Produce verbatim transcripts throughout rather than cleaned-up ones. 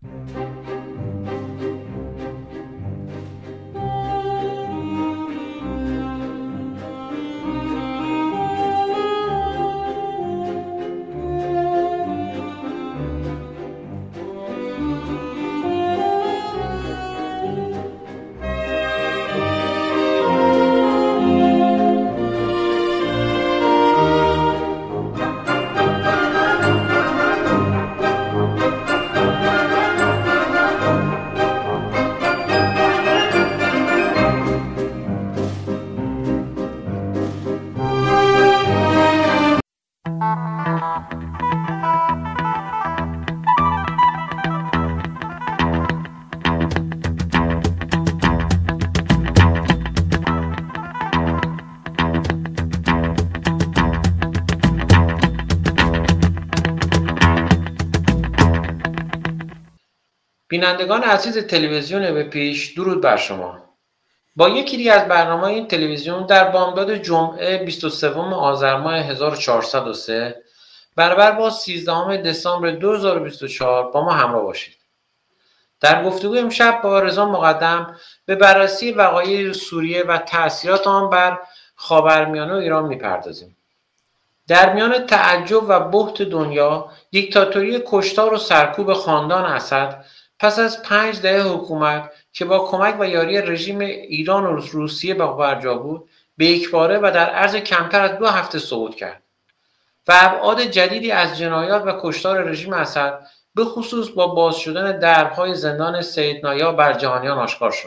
بینندگان عزیز تلویزیون به پیش، درود بر شما. با یکی دیگر از برنامه این تلویزیون در بامداد جمعه بیست و سوم آذر ماه هزار و چهارصد و سه برابر با سیزدهم دسامبر دو هزار و بیست و چهار با ما همراه باشید. در گفتگوی امشب با رضا مقدم به بررسی وقایع سوریه و تأثیرات آن بر خاورمیانه و ایران می‌پردازیم. در میان تعجب و بهت دنیا، دیکتاتوری کشتار و سرکوب خاندان اسد پس از پنج دهه حکومت که با کمک و یاری رژیم ایران و روسیه برجا بود، به یکباره و در عرض کمتر از دو هفته سقوط کرد و ابعاد جدیدی از جنایات و کشتار رژیم اسد به خصوص با باز شدن درهای زندان سید نایا بر جهانیان آشکار شد.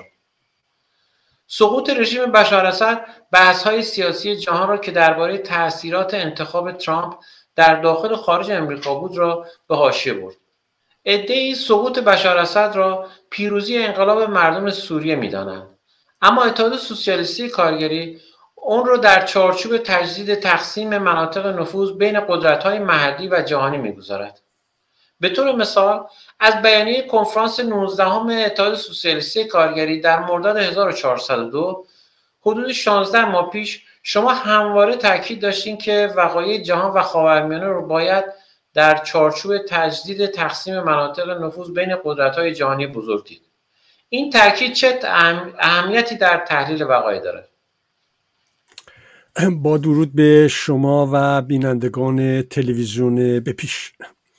سقوط رژیم بشار اسد بحث‌های سیاسی جهان را که درباره تأثیرات انتخاب ترامپ در داخل و خارج امریکا بود را به حاشیه برد. عده‌ای سقوط بشار اسد را پیروزی انقلاب مردم سوریه می‌دانند، اما اتحاد سوسیالیستی کارگری اون را در چارچوب تجدید تقسیم مناطق نفوذ بین قدرت‌های محلی و جهانی می‌گذارد. به طور مثال از بیانیه کنفرانس نوزدهم اتحاد سوسیالیستی کارگری در مرداد هزار و چهارصد و دو حدود شانزده ماه پیش شما همواره تاکید داشتین که وقایع جهان و خاورمیانه رو باید در چارچوب تجدید تقسیم مناطق نفوذ بین قدرت‌های جهانی بزرگ دید. این تاکید چه اهمیتی در تحلیل وقایع داره؟ با درود به شما و بینندگان تلویزیون به پیش.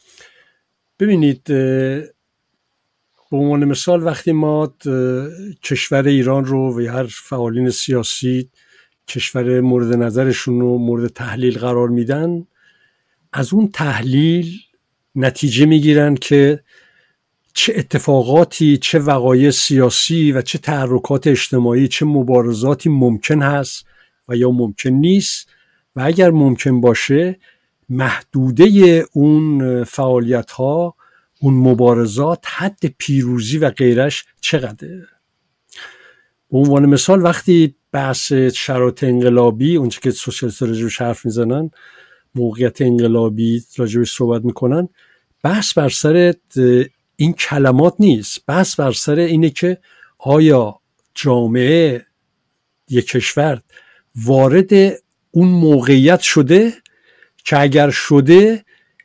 ببینید، به عنوان مثال وقتی ما کشور ایران رو و هر فعالین سیاسی کشور مورد نظرشون رو مورد تحلیل قرار میدن، از اون تحلیل نتیجه میگیرن که چه اتفاقاتی، چه وقایع سیاسی و چه تحرکات اجتماعی، چه مبارزاتی ممکن هست و یا ممکن نیست و اگر ممکن باشه محدوده اون فعالیت ها، اون مبارزات، حد پیروزی و غیرش چقدره. به عنوان مثال وقتی بحث شرایط انقلابی، اونچه که سوسیالیست‌ها راجعش حرف میزنن، موقعیت انقلابی راجعش صحبت میکنن، بحث بر سر این کلمات نیست، بحث بر سر اینه که آیا جامعه یک کشور وارد اون موقعیت شده که اگر شده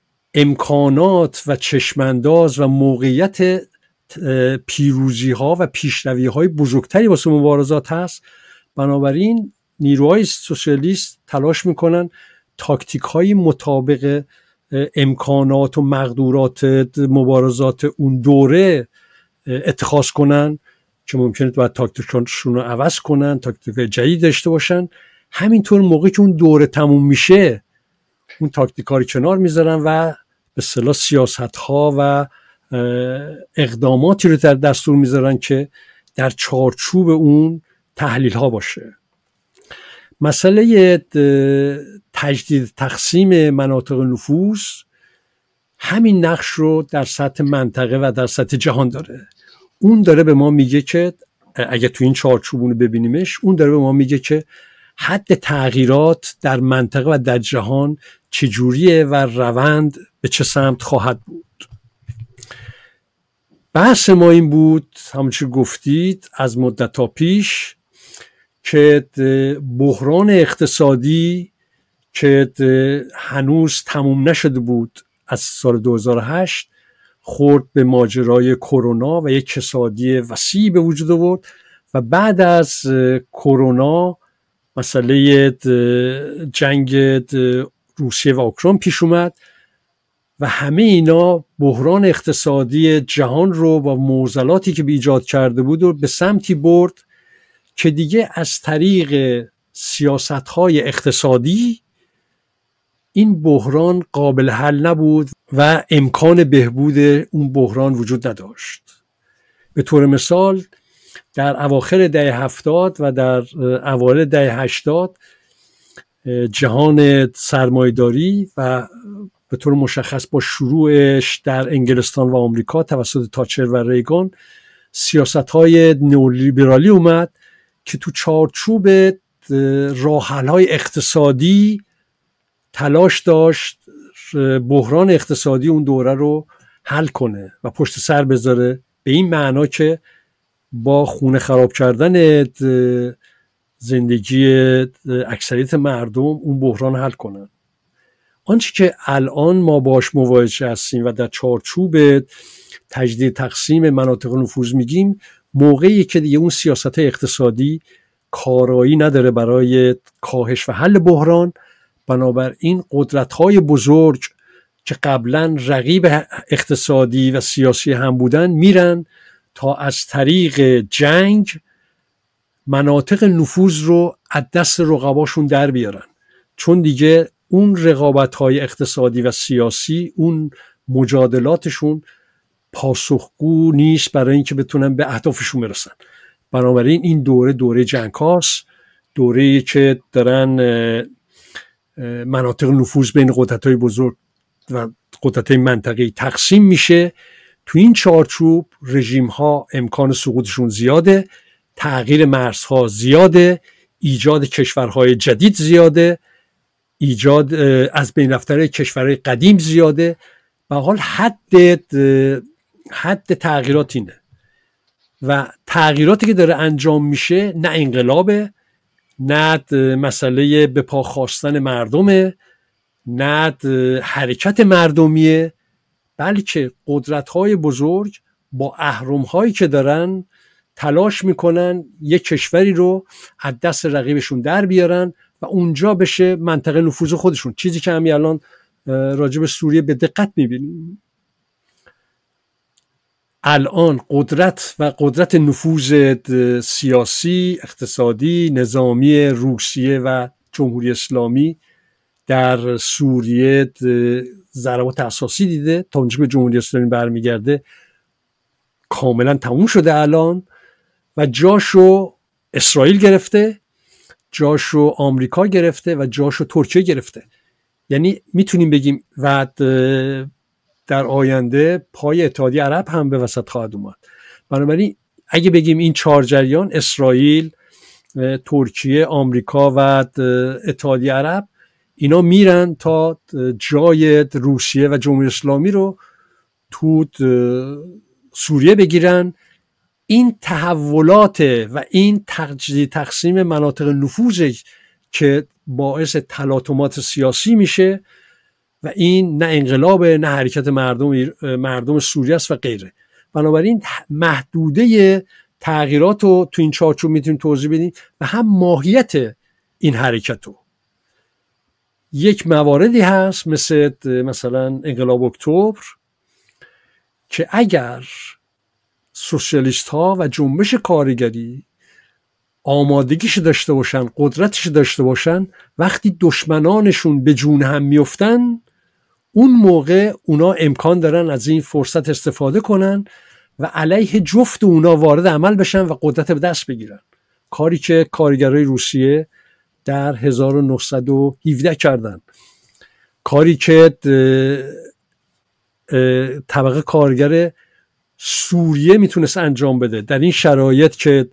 امکانات و چشمانداز و موقعیت پیروزی ها و پیشروی های بزرگتری واسه مبارزات هست. بنابراین نیروهای سوسیالیست تلاش میکنن تاکتیک های مطابق امکانات و مقدورات مبارزات اون دوره اتخاذ کنن که ممکنه باید تاکتیکشون رو عوض کنن، تاکتیک جدید داشته باشن. همینطور موقعی که اون دوره تموم میشه اون تاکتیکا رو کنار میذارن و به اصطلاح سیاست‌ها و اقداماتی رو در دستور میذارن که در چارچوب اون تحلیل‌ها باشه. مسئله تجدید تقسیم مناطق نفوذ همین نقش رو در سطح منطقه و در سطح جهان داره. اون داره به ما میگه که اگه تو این چارچوب رو ببینیمش، اون داره به ما میگه که حد تغییرات در منطقه و در جهان چجوریه و روند به چه سمت خواهد بود. بحث ما این بود، همونچه گفتید از مدت‌ها پیش، که بحران اقتصادی که هنوز تموم نشده بود از سال دو هزار و هشت خورد به ماجرای کرونا و یک کسادی وسیع به وجود آورد و بعد از کرونا مسئله جنگ روسیه و اوکراین پیش اومد و همه اینا بحران اقتصادی جهان رو با معضلاتی که به ایجاد کرده بود و به سمتی برد که دیگه از طریق سیاست‌های اقتصادی این بحران قابل حل نبود و امکان بهبود اون بحران وجود نداشت. به طور مثال در اواخر دهه هفتاد و در اوایل دهه هشتاد جهان سرمایه‌داری و به طور مشخص با شروعش در انگلستان و آمریکا توسط تاچر و ریگان سیاست‌های نئولیبرالی اومد که تو چارچوب راه‌حل‌های اقتصادی تلاش داشت بحران اقتصادی اون دوره رو حل کنه و پشت سر بذاره، به این معنا که با خونه خراب کردن زندگی اکثریت مردم اون بحران حل کنن. آنچه که الان ما باش مواجه هستیم و در چارچوب تجدید تقسیم مناطق نفوذ میگیم، موقعی که دیگه اون سیاست اقتصادی کارایی نداره برای کاهش و حل بحران، بنابراین قدرت‌های بزرگ که قبلا رقیب اقتصادی و سیاسی هم بودن میرن تا از طریق جنگ مناطق نفوذ رو از دست رقباشون در بیارن، چون دیگه اون رقابت‌های اقتصادی و سیاسی، اون مجادلاتشون پاسخگو نیست برای اینکه بتونن به اهدافشون برسن. بنابراین این دوره دوره جنگ هاست، دوره‌ای که دارن مناطق نفوذ بین قدرت‌های بزرگ و قدرت‌های منطقه‌ای تقسیم میشه. تو این چارچوب رژیم‌ها امکان سقوطشون زیاده، تغییر مرزها زیاده، ایجاد کشورهای جدید زیاده، ایجاد از بین رفتن کشورهای قدیم زیاده. به حال حد حد تغییرات اینه و تغییراتی که داره انجام میشه نه انقلابه، نه مسئله به پا خواستن مردمه، نه حرکت مردمیه، بلکه قدرت‌های بزرگ با اهرم‌هایی که دارن تلاش میکنن یک کشوری رو از دست رقیبشون در بیارن و اونجا بشه منطقه نفوذ خودشون، چیزی که همین الان راجع به سوریه به دقت میبینیم. الان قدرت و قدرت نفوذ سیاسی، اقتصادی، نظامی روسیه و جمهوری اسلامی در سوریه ضربات اساسی دیده. تا اونجا که جمهوری اسلامی برمیگرده کاملا تموم شده الان و جاشو اسرائیل گرفته، جاشو آمریکا گرفته و جاشو ترکیه گرفته. یعنی میتونیم بگیم و در آینده پای اتحادیه عرب هم به وسط خواهد اومد. بنابراین اگه بگیم این چهار جریان، اسرائیل، ترکیه، آمریکا و اتحادیه عرب، اینا میرن تا جای روسیه و جمهوری اسلامی رو تو سوریه بگیرن. این تحولات و این تجدید تقسیم مناطق نفوذ که باعث تلاطمات سیاسی میشه و این نه انقلابه، نه حرکت مردم مردم سوریه است و غیره. بنابراین محدوده تغییرات رو تو این چارچوب میتونیم توضیح بدیم و هم ماهیت این حرکت رو. یک مواردی هست مثل مثلا انقلاب اکتبر که اگر سوسیالیست ها و جنبش کارگری آمادگیش داشته باشن، قدرتش داشته باشن، وقتی دشمنانشون به جون هم میفتن، اون موقع اونا امکان دارن از این فرصت استفاده کنن و علیه جفت اونا وارد عمل بشن و قدرت به دست بگیرن. کاری که کارگرای روسیه در هزار و نهصد و هفده کردن، کاری که طبقه کارگر سوریه میتونست انجام بده در این شرایط که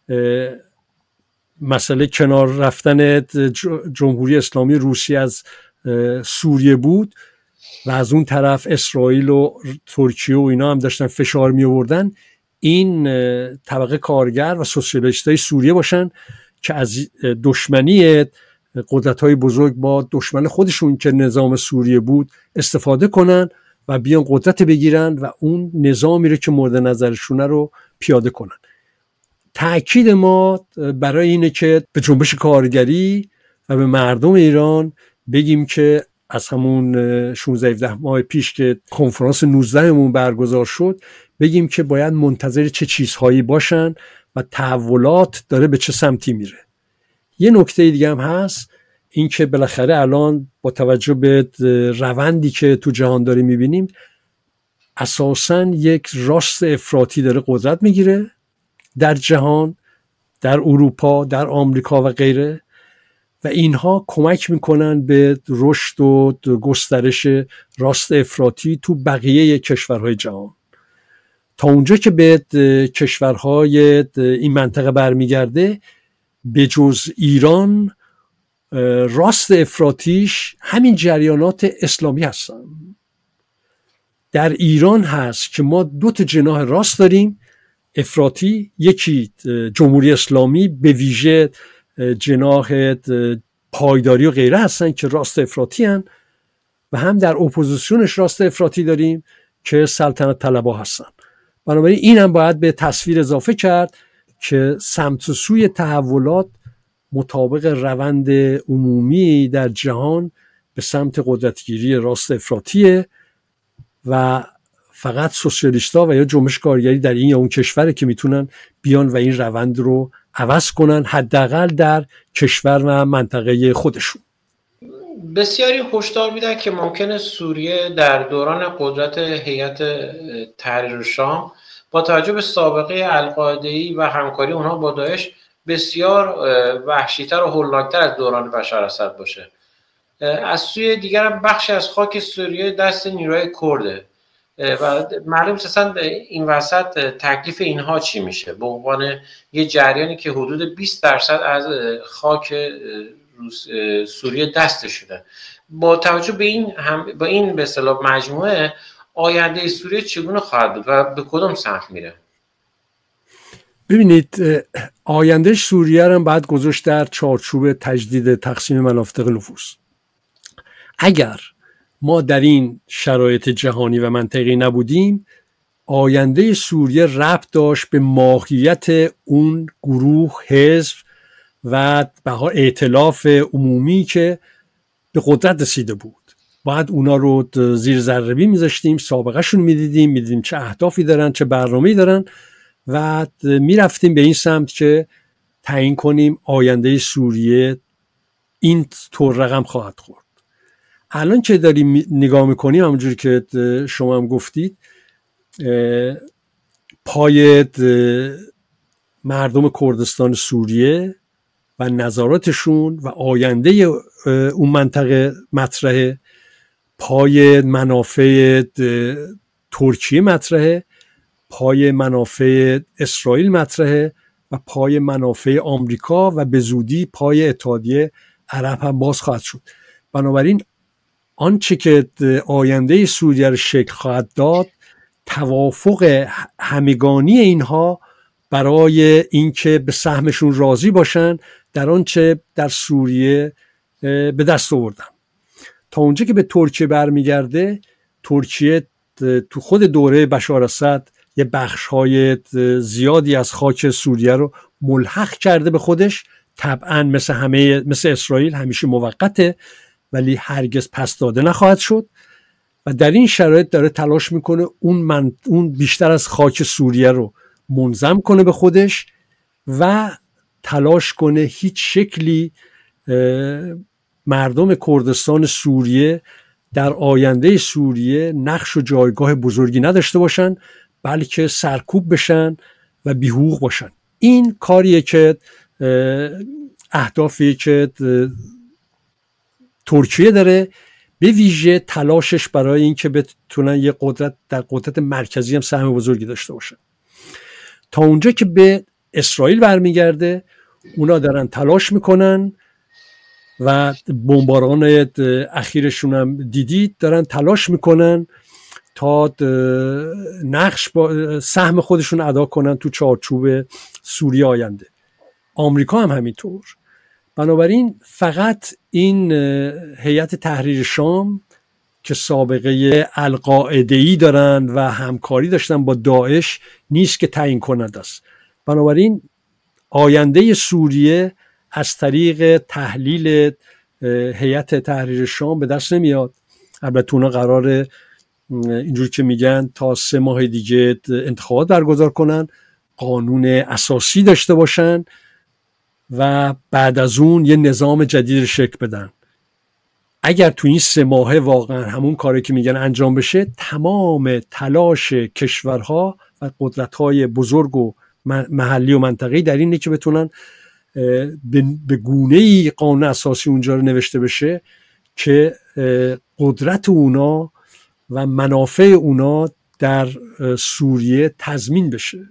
مسئله کنار رفتن جمهوری اسلامی روسیه از سوریه بود و از اون طرف اسرائیل و ترکیه و اینا هم داشتن فشار می آوردن. این طبقه کارگر و سوسیالیستای سوریه باشن که از دشمنی قدرت‌های بزرگ با دشمن خودشون که نظام سوریه بود استفاده کنن و بیان قدرت بگیرن و اون نظامی رو که مورد نظرشونه رو پیاده کنن. تأکید ما برای اینه که به جنبش کارگری و به مردم ایران بگیم که از همون شانزده هفده ماه پیش که کنفرانس نوزده مون برگزار شد، بگیم که باید منتظر چه چیزهایی باشن و تحولات داره به چه سمتی میره. یه نکته دیگه هم هست، این که بالاخره الان با توجه به روندی که تو جهان داریم میبینیم، اساساً یک راست افراطی داره قدرت میگیره در جهان، در اروپا، در آمریکا و غیره، و اینها کمک میکنن به رشد و گسترش راست افراطی تو بقیه کشورهای جهان. تا اونجا که به کشورهای این منطقه برمیگرده، به جز ایران راست افراطیش همین جریانات اسلامی هستن. در ایران هست که ما دو تا جناح راست داریم افراطی، یکی جمهوری اسلامی به ویژه جناح پایداری و غیره هستن که راست افراطی هستن، و هم در اپوزیسیونش راست افراطی داریم که سلطنت طلبها هستن. بنابراین این هم باید به تصویر اضافه کرد که سمت و سوی تحولات مطابق روند عمومی در جهان به سمت قدرتگیری راست افراطیه و فقط سوسیالیست‌ها و یا جنبش کارگری در این یا اون کشوره که میتونن بیان و این روند رو عوض کنن، حداقل در کشور و منطقه خودشون. بسیاری هشدار میدن که ممکنه سوریه در دوران قدرت هیئت تحریر شام با توجه به سابقه القاعده‌ای و همکاری اونها با داعش بسیار وحشی‌تر و هولناک‌تر از دوران بشار اسد باشه. از سوی دیگر هم بخشی از خاک سوریه دست نیروهای کرده و معلوم است اصلا این وسط تکلیف اینها چی میشه به عنوان یه جریانی که حدود بیست درصد از خاک سوریه دست شده. با توجه به این هم با این به اصطلاح مجموعه، آینده سوریه چگونه خواهد بود و به کدوم سمت میره؟ ببینید، آینده سوریه رو باید گذاشت در چارچوب تجدید تقسیم مناطق نفوذ. اگر ما در این شرایط جهانی و منطقی نبودیم، آینده سوریه ربط داشت به ماهیت اون گروه، حزب و به ائتلاف عمومی که به قدرت رسیده بود. باید اونا رو زیر ذره بین میذاشتیم، سابقه شون میدیدیم، میدیدیم چه اهدافی دارن، چه برنامه‌ای دارن و میرفتیم به این سمت که تعیین کنیم آینده سوریه این طور رقم خواهد خورد. الان که داریم نگاه میکنیم، همونجوری که شما هم گفتید، پای مردم کردستان سوریه و نظاراتشون و آینده اون منطقه مطرحه، پای منافع ترکیه مطرحه، پای منافع اسرائیل مطرحه و پای منافع آمریکا و به زودی پای اتحادیه عرب هم باز خواهد شد. بنابراین آنچه که آینده سوریه رو شکل خواهد داد، توافق همگانی اینها برای اینکه به سهمشون راضی باشن در آنچه در سوریه به دست آوردن. تا اونجا که به ترکیه برمیگرده، ترکیه تو خود دوره بشار اسد یه بخش‌های زیادی از خاک سوریه رو ملحق کرده به خودش. طبعا مثل همه مثل اسرائیل همیشه موقته، ولی هرگز پس داده نخواهد شد و در این شرایط داره تلاش میکنه اون من اون بیشتر از خاک سوریه رو منظم کنه به خودش و تلاش کنه هیچ شکلی مردم کردستان سوریه در آینده سوریه نقش و جایگاه بزرگی نداشته باشن، بلکه سرکوب بشن و بی‌حقوق باشن. این کاریه که اهدافی که ترکیه داره، به ویژه تلاشش برای این که بتونن یه قدرت در قدرت مرکزی هم سهم بزرگی داشته باشن. تا اونجا که به اسرائیل برمیگرده، اونا دارن تلاش میکنن و بمباران اخیرشون هم دیدید، دارن تلاش میکنن تا نقش با سهم خودشون ادا کنن تو چارچوب سوریه آینده. آمریکا هم همینطور. بنابراین فقط این هیئت تحریر شام که سابقه القاعده‌ای دارن و همکاری داشتن با داعش نیست که تعیین کننده است. بنابراین آینده سوریه از طریق تحلیل هیئت تحریر شام به دست نمیاد. البته اونا قراره اینجوری که میگن تا سه ماه دیگه انتخابات برگزار کنن، قانون اساسی داشته باشن و بعد از اون یه نظام جدید شکل بدن. اگر تو این سه ماهه واقعا همون کاری که میگن انجام بشه، تمام تلاش کشورها و قدرت‌های بزرگ و محلی و منطقه‌ای در اینه که بتونن به گونه‌ای قانون اساسی اونجا رو نوشته بشه که قدرت اونا و منافع اونا در سوریه تضمین بشه.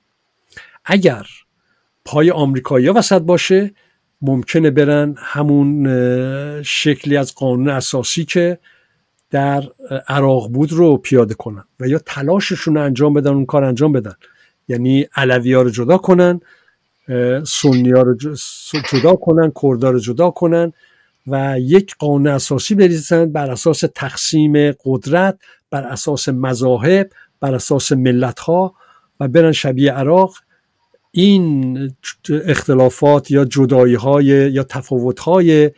اگر پای آمریکایی‌ها وسط باشه، ممکنه برن همون شکلی از قانون اساسی که در عراق بود رو پیاده کنن و یا تلاششون رو انجام بدن، اون کار انجام بدن، یعنی علوی‌ها رو جدا کنن، سنی‌ها رو جدا کنن، کردها رو جدا کنن و یک قانون اساسی بریزن بر اساس تقسیم قدرت، بر اساس مذاهب، بر اساس ملت‌ها و برن شبیه عراق این اختلافات یا جدایی‌های یا تفاوت‌های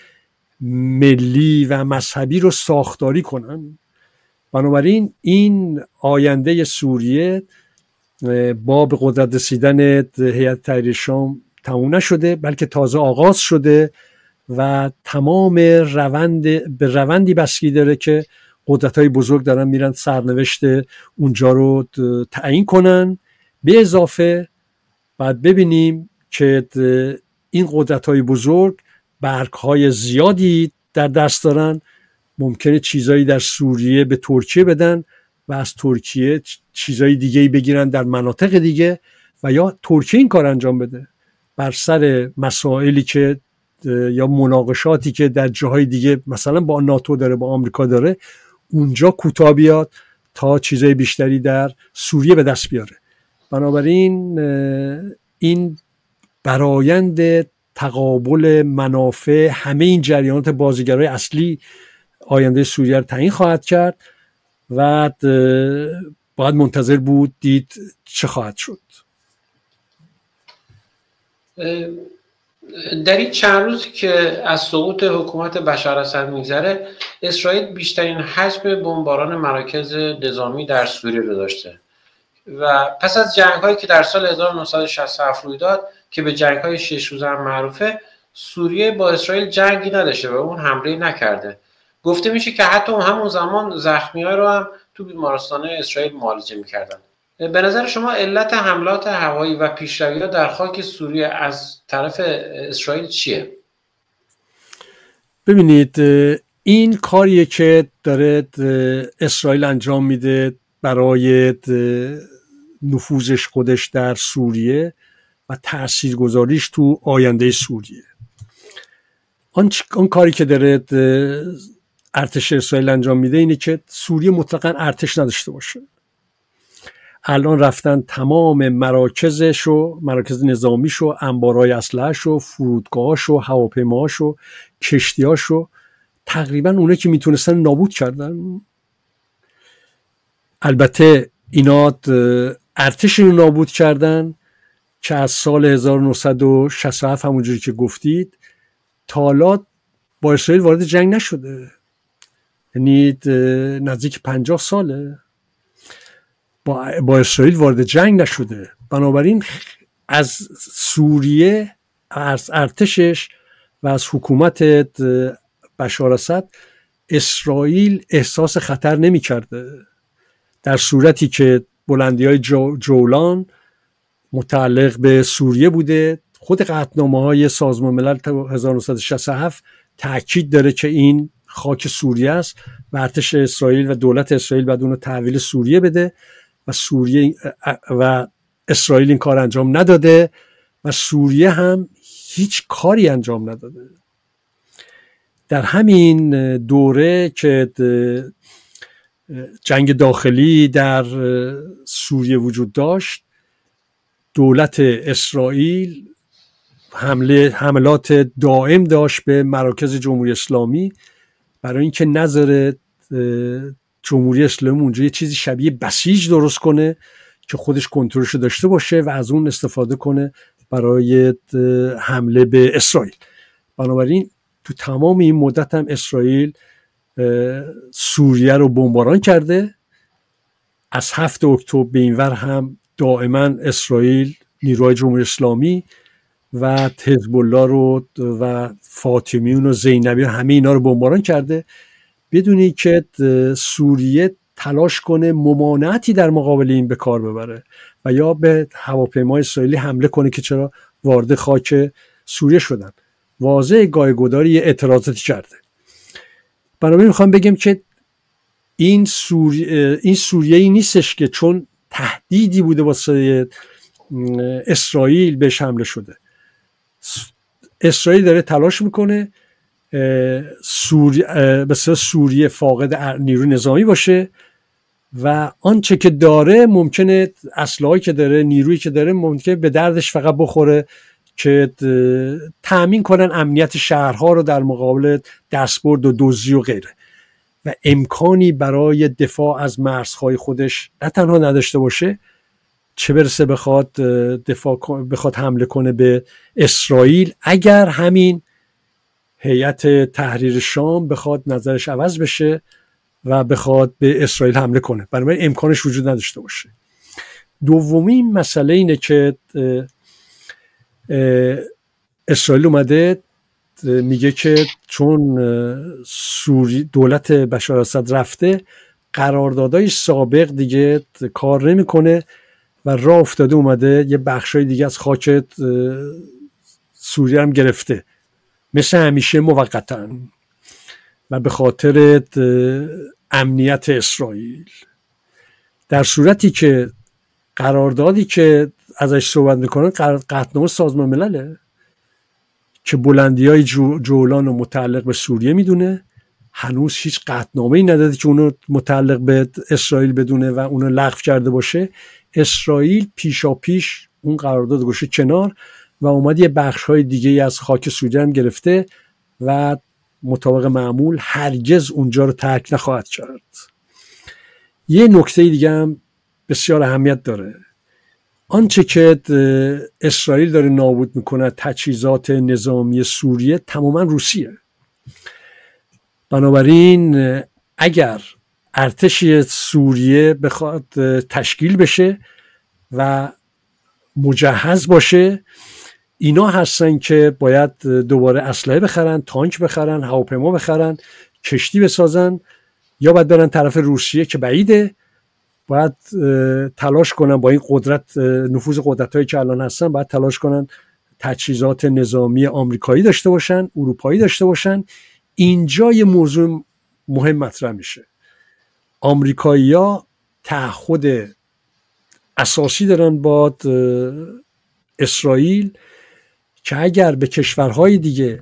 ملی و مذهبی رو ساختاری کنن. بنابراین این آینده سوریه با به قدرت رسیدن هیئت تحریر شام تموم نشده، بلکه تازه آغاز شده و تمام روند به روندی بستگی داره که قدرت‌های بزرگ دارن میرن سرنوشت اونجا رو تعیین کنن. به اضافه بعد ببینیم که این قدرت‌های بزرگ برگ‌های زیادی در دست دارن، ممکنه چیزایی در سوریه به ترکیه بدن و از ترکیه چیزایی دیگه‌ای بگیرن در مناطق دیگه و یا ترکیه این کار انجام بده بر سر مسائلی که یا مناقشاتی که در جاهای دیگه مثلا با ناتو داره، با آمریکا داره، اونجا کوتاه بیاد تا چیزای بیشتری در سوریه به دست بیاره. بنابراین این برآیند تقابل منافع همه این جریانات بازیگرای اصلی آینده سوریه رو تعیین خواهد کرد و باید منتظر بود دید چه خواهد شد. در این چند روزی که از سقوط حکومت بشار اسد میگذره، اسرائیل بیشترین حجم بمباران مراکز نظامی در سوریه رو داشته و پس از جنگ‌هایی که در سال هزار و نهصد و شصت و هفت روی داد که به جنگ‌های شش روزه هم معروفه، سوریه با اسرائیل جنگی نداشته و اون حمله نکرده. گفته میشه که حتی همون زمان زخمی‌ها رو هم تو بیمارستان اسرائیل معالجه می‌کردن. به نظر شما علت حملات هوایی و پیشروی‌ها در خاک سوریه از طرف اسرائیل چیه؟ ببینید، این کاریه که داره اسرائیل انجام میده برای نفوذش خودش در سوریه و تاثیرگذاریش تو آینده سوریه. آن, آن کاری که داره ارتش اسرائیل انجام میده اینه که سوریه مطلقاً ارتش نداشته باشه. الان رفتن تمام مراکزشو، مراکز نظامیشو، انبارهای اسلحه‌شو، فرودگاهاشو، هواپیماهاشو، کشتیاشو تقریبا اونه که میتونستن نابود کردن. البته اینا ارتش رو نابود کردن که از سال هزار و نهصد و شصت و هفت همونجوری که گفتید تا حالا با اسرائیل وارد جنگ نشده، یعنی نزدیک پنجاه ساله با, با اسرائیل وارد جنگ نشده. بنابراین از سوریه، از ارتشش و از حکومت بشار اسد اسرائیل احساس خطر نمی کرده، در صورتی که بلندی های جو، جولان متعلق به سوریه بوده. خود قطعنامه های سازمان ملل هزار و نهصد و شصت و هفت تأکید داره که این خاک سوریه است و ارتش اسرائیل و دولت اسرائیل باید اون رو تحویل سوریه بده و سوریه و اسرائیل این کار انجام نداده و سوریه هم هیچ کاری انجام نداده. در همین دوره که جنگ داخلی در سوریه وجود داشت، دولت اسرائیل حمله حملات دائم داشت به مراکز جمهوری اسلامی برای اینکه نذاره جمهوری اسلامی اونجا یه چیزی شبیه بسیج درست کنه که خودش کنترلش رو داشته باشه و از اون استفاده کنه برای حمله به اسرائیل. بنابراین تو تمام این مدت هم اسرائیل سوریه رو بمباران کرده. از هفت اکتبر به این ور هم دائما اسرائیل نیروهای جمهوری اسلامی و حزب الله رو و فاطمیون و زینبی همه اینا رو بمباران کرده بدونی که سوریه تلاش کنه ممانعتی در مقابل این به کار ببره و یا به هواپیمای اسرائیلی حمله کنه که چرا وارد خاک سوریه شدن. واضح گایه‌گداری یه اعتراضاتی کرده. بنابراین میخوام بگم که این سوریه این سوریه‌ای نیستش که چون تهدیدی بوده واسه اسرائیل بهش حمله شده. اسرائیل داره تلاش میکنه سوریه بسیار سوریه فاقد نیروی نظامی باشه و آنچه که داره ممکنه اسلحه‌ای که داره نیرویی که داره ممکنه به دردش فقط بخوره که تأمین کنن امنیت شهرها رو در مقابل دستبرد و دزدی و غیره و امکانی برای دفاع از مرزهای خودش نه تنها نداشته باشه چه برسه بخواد دفاع بخواد حمله کنه به اسرائیل اگر همین هیئت تحریر شام بخواد نظرش عوض بشه و بخواد به اسرائیل حمله کنه. بنابراین امکانش وجود نداشته باشه. دومین مسئله اینه که اسرائیل اومده میگه که چون سوری دولت بشار الاسد رفته قراردادهای سابق دیگه کار نمیکنه و راه افتاده اومده یه بخشای دیگه از خاک سوریه هم گرفته مثل همیشه موقتاً و به خاطر امنیت اسرائیل. در صورتی که قراردادی که ازش صحبت میکنن قطعنامه سازمان ملله که بلندی های جو، جولان رو متعلق به سوریه میدونه، هنوز هیچ قطعنامه‌ای نداده که اونو متعلق به اسرائیل بدونه و اونو لغو کرده باشه. اسرائیل پیشا پیش اون قرارداد گوشه کنار و اومد یه بخش های دیگه از خاک سوریه هم گرفته و مطابق معمول هرگز اونجا رو ترک نخواهد کرد. یه نکته دیگه هم بسیار اهمیت داره. آنچه که اسرائیل داره نابود میکنه تجهیزات نظامی سوریه تماما روسیه. بنابراین اگر ارتش سوریه بخواد تشکیل بشه و مجهز باشه اینا هستن که باید دوباره اسلحه بخرن، تانک بخرن، هواپیما بخرن، کشتی بسازن یا باید برن طرف روسیه که بعیده. باید تلاش کنن با این قدرت نفوذ قدرتایی که الان هستن باید تلاش کنن تجهیزات نظامی آمریکایی داشته باشن، اروپایی داشته باشن. اینجا یه موضوع مهم مطرح میشه. آمریکایی‌ها تعهد اساسی دارن با اسرائیل که اگر به کشورهای دیگه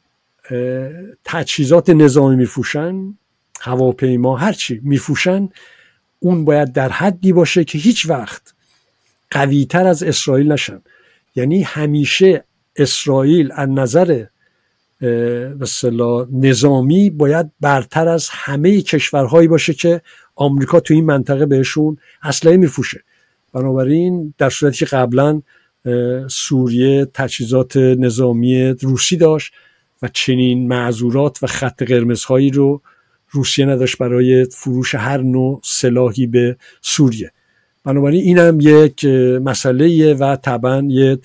تجهیزات نظامی میفروشن، هواپیما هرچی میفروشن، اون باید در حدی باشه که هیچ وقت قوی تر از اسرائیل نشن. یعنی همیشه اسرائیل از نظر به اصطلاح نظامی باید برتر از همه کشورهایی باشه که آمریکا تو این منطقه بهشون اسلحه میفروشه. بنابراین در صورتی که قبلا سوریه تجهیزات نظامی روسی داشت و چنین معذورات و خط قرمزهایی رو روسیه نداشت برای فروش هر نوع سلاحی به سوریه. بنابراین این هم یک مسئله و طبعا یک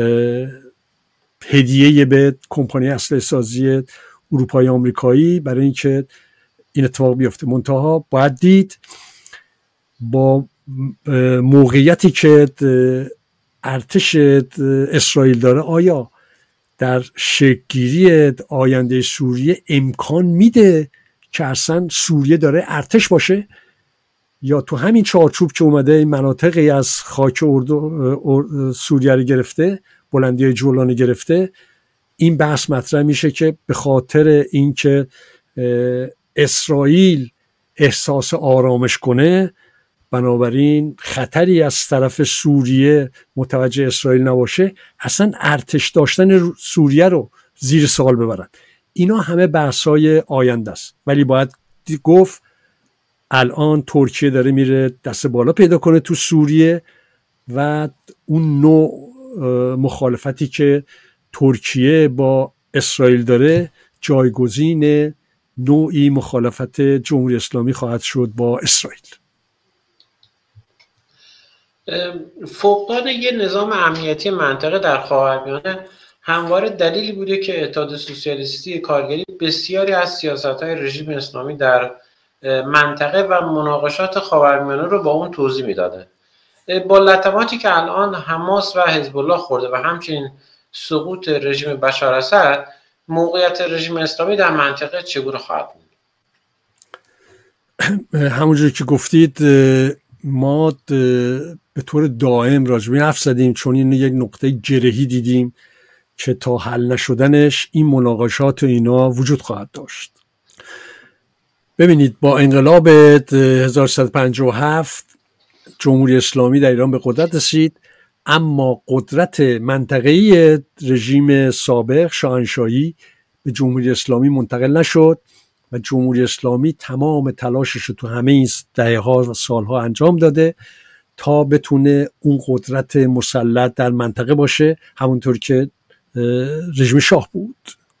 هدیه به کمپانی اسلحه سازی اروپایی آمریکایی برای اینکه این اتفاق بیفته. منتها باید دید با موقعیتی که ارتش اسرائیل داره آیا در شکل‌گیری آینده سوریه امکان میده که اصلا سوریه داره ارتش باشه یا تو همین چارچوب که اومده این مناطقی از خاک اردو سوریه رو گرفته، بلندی جولان گرفته. این بحث مطرح میشه که به خاطر اینکه اسرائیل احساس آرامش کنه بنابراین خطری از طرف سوریه متوجه اسرائیل نباشه اصلا ارتش داشتن سوریه رو زیر سوال ببرن. اینا همه بحث‌های آینده است ولی باید گفت الان ترکیه داره میره دست بالا پیدا کنه تو سوریه و اون نوع مخالفتی که ترکیه با اسرائیل داره جایگزین نوعی مخالفت جمهوری اسلامی خواهد شد با اسرائیل. فقدان یه نظام امنیتی منطقه در خاورمیانه همواره دلیلی بوده که اتحاد سوسیالیستی کارگری بسیاری از سیاست‌های رژیم اسلامی در منطقه و مناقشات خاورمیانه رو با اون توضیح میداده. با لطماتی که الان حماس و حزب الله خورده و همچنین سقوط رژیم بشار اسد، موقعیت رژیم اسلامی در منطقه چگونه خواهد بود؟ همونجوری که گفتید ما به طور دائم راجع به این حرف زدیم، چون این یک نقطه جرهی دیدیم که تا حل نشدنش این مناقشات و اینا وجود خواهد داشت. ببینید با انقلاب هزار و سیصد و پنجاه و هفت جمهوری اسلامی در ایران به قدرت رسید، اما قدرت منطقه‌ای رژیم سابق شاهنشاهی به جمهوری اسلامی منتقل نشد و جمهوری اسلامی تمام تلاشش رو تو همه این دهه‌ها و سالها انجام داده تا بتونه اون قدرت مسلط در منطقه باشه، همونطور که رژیم شاه بود.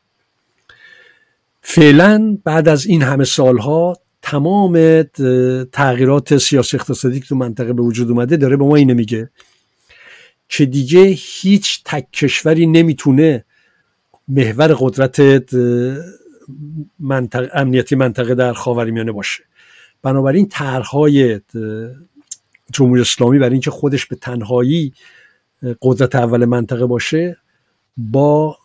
فعلا بعد از این همه سالها تمام تغییرات سیاسی اقتصادی که تو منطقه به وجود اومده داره به ما اینو میگه که دیگه هیچ تک کشوری نمیتونه محور قدرت منطقه امنیتی منطقه در خاورمیانه باشه. بنابراین طرح‌های جمهوری اسلامی برای اینکه خودش به تنهایی قدرت اول منطقه باشه با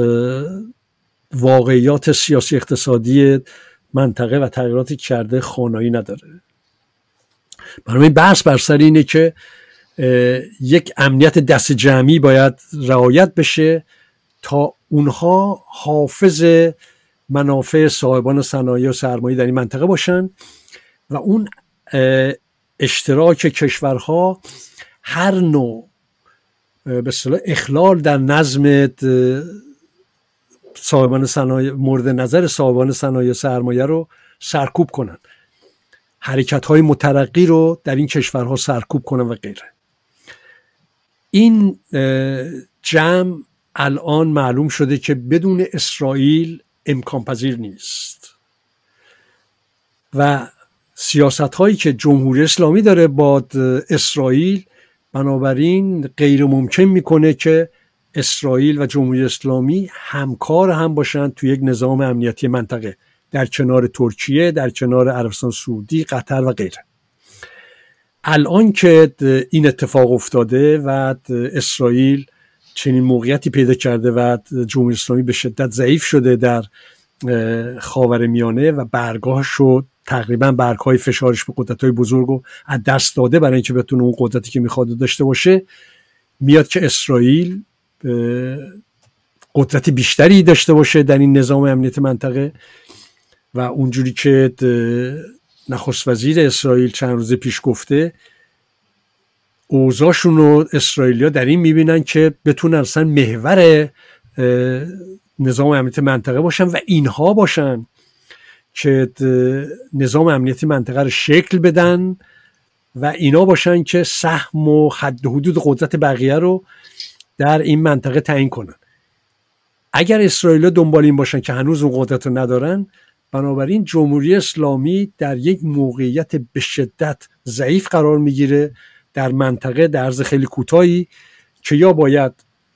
واقعیات سیاسی اقتصادی منطقه و تغییراتی که کرده خانایی نداره. بنابراین بحث بر سر اینه که یک امنیت دست جمعی باید رعایت بشه تا اونها حافظ منافع صاحبان صنایع و سرمایه در این منطقه باشن و اون اشتراک کشورها هر نوع به اصطلاح اخلال در نظم صاحبان صنایع مورد نظر صاحبان صنایع سرمایه رو سرکوب کنن، حرکت‌های مترقی رو در این کشورها سرکوب کنن و غیره. این جمع الان معلوم شده که بدون اسرائیل امکان پذیر نیست و سیاست‌هایی که جمهوری اسلامی داره با اسرائیل بنابراین غیر ممکن میکنه که اسرائیل و جمهوری اسلامی همکار هم باشن توی یک نظام امنیتی منطقه در کنار ترکیه، در کنار عربستان سعودی، قطر و غیره. الان که این اتفاق افتاده و اسرائیل چنین موقعیتی پیدا کرده و جمهوری اسلامی به شدت ضعیف شده در خاورمیانه و برگاهش شد تقریبا برگهای فشارش به قدرت‌های بزرگو از دست داده برای اینکه بتونه اون قدرتی که میخواد داشته باشه، میاد که اسرائیل قدرت بیشتری داشته باشه در این نظام امنیت منطقه و اونجوری که نخست وزیر اسرائیل چند روز پیش گفته اوضاعشون رو اسرائیلیا در این میبینن که بتونن اصلا محور نظام امنیت منطقه باشن و اینها باشن که نظام امنیتی منطقه رو شکل بدن و اینا باشن که سهم و حد و حدود قدرت بقیه رو در این منطقه تعیین کنن. اگر اسرائیل دنبال این باشن که هنوز اون قدرت رو ندارن، بنابراین جمهوری اسلامی در یک موقعیت به شدت ضعیف قرار میگیره در منطقه در عرض خیلی کوتاهی که یا باید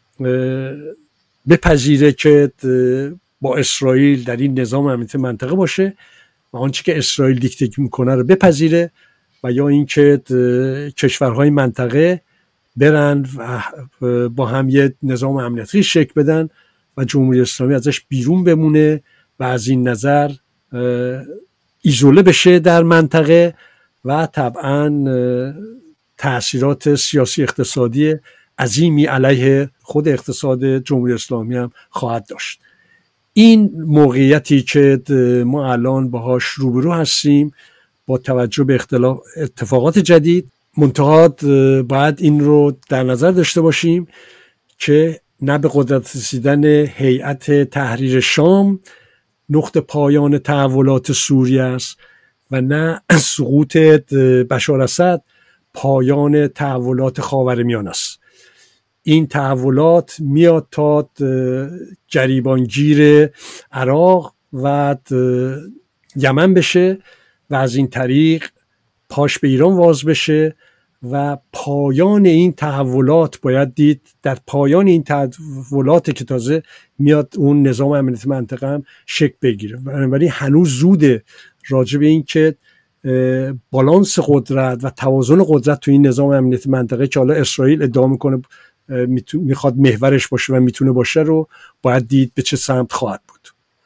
بپذیره که با اسرائیل در این نظام امنیتی منطقه باشه و آنچه که اسرائیل دیکته میکنه رو بپذیره و یا اینکه کشورهای منطقه برن و با هم یه نظام امنیتی شکل بدن و جمهوری اسلامی ازش بیرون بمونه و از این نظر ایزوله بشه در منطقه و طبعا تأثیرات سیاسی اقتصادی عظیمی علیه خود اقتصاد جمهوری اسلامی هم خواهد داشت. این موقعیتی که ما الان باهاش روبرو هستیم با توجه به اختلاف اتفاقات جدید، منتها باید این رو در نظر داشته باشیم که نه به قدرت رسیدن هیئت تحریر شام نقطه پایان تحولات سوریه است و نه سقوط بشار اسد پایان تحولات خاورمیانه است. این تحولات میاد تا گریبانگیر عراق و یمن بشه و از این طریق پاش به ایران واز بشه و پایان این تحولات باید دید. در پایان این تحولات که تازه میاد اون نظام امنیت منطقه هم شکل بگیره. بنابراین هنوز زوده راجع به این که بالانس قدرت و توازن قدرت تو این نظام امنیت منطقه که حالا اسرائیل ادعا میکنه میخواد محورش باشه و میتونه باشه رو باید دید به چه سمت خواهد بود.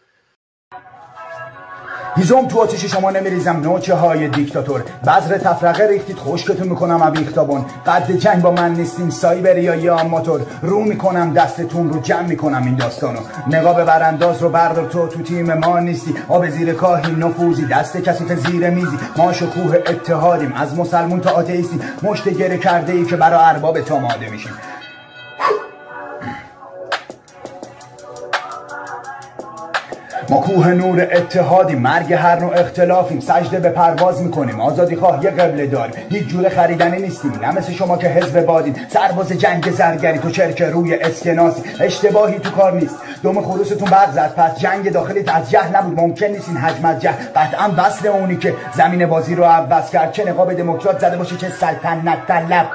هیزم تو آتیش شما نمیریزم نوچه های دیکتاتور، بذر تفرقه ریختید خشکتون میکنم ابیختابون، قد جنگ با من نیستین سایبریا یا موتور، رو میکنم دستتون رو جمع میکنم این داستانو، نقاب برانداز رو بردار تو تو تیم ما نیستی، آب زیر کاهی نفوذی دست کثیف زیر میزی، ما شکوه اتحادیم از مسلمون تا آتئیستی، مشت گره کرده ای که برا ارباب تو ماده میشیم. ما کوه نور اتحادی، مرگ هر نوع اختلافیم، سجده به پرواز میکنیم، آزادی خواه یه قبله داریم، هیچ جور خریدنی نیستیم، نه مثل شما که حزب بادین، سرباز جنگ زرگری تو چرک روی اسکناسی، اشتباهی تو کار نیست، دوم خروستون برق زد، پس جنگ داخلیت از جهل نبود، ممکن نیست این حجم از جهل، قطعا وصل اونی که زمین بازی رو عوض کرد، چه نقاب دموکرات زده باشه چه سلطنت طلب.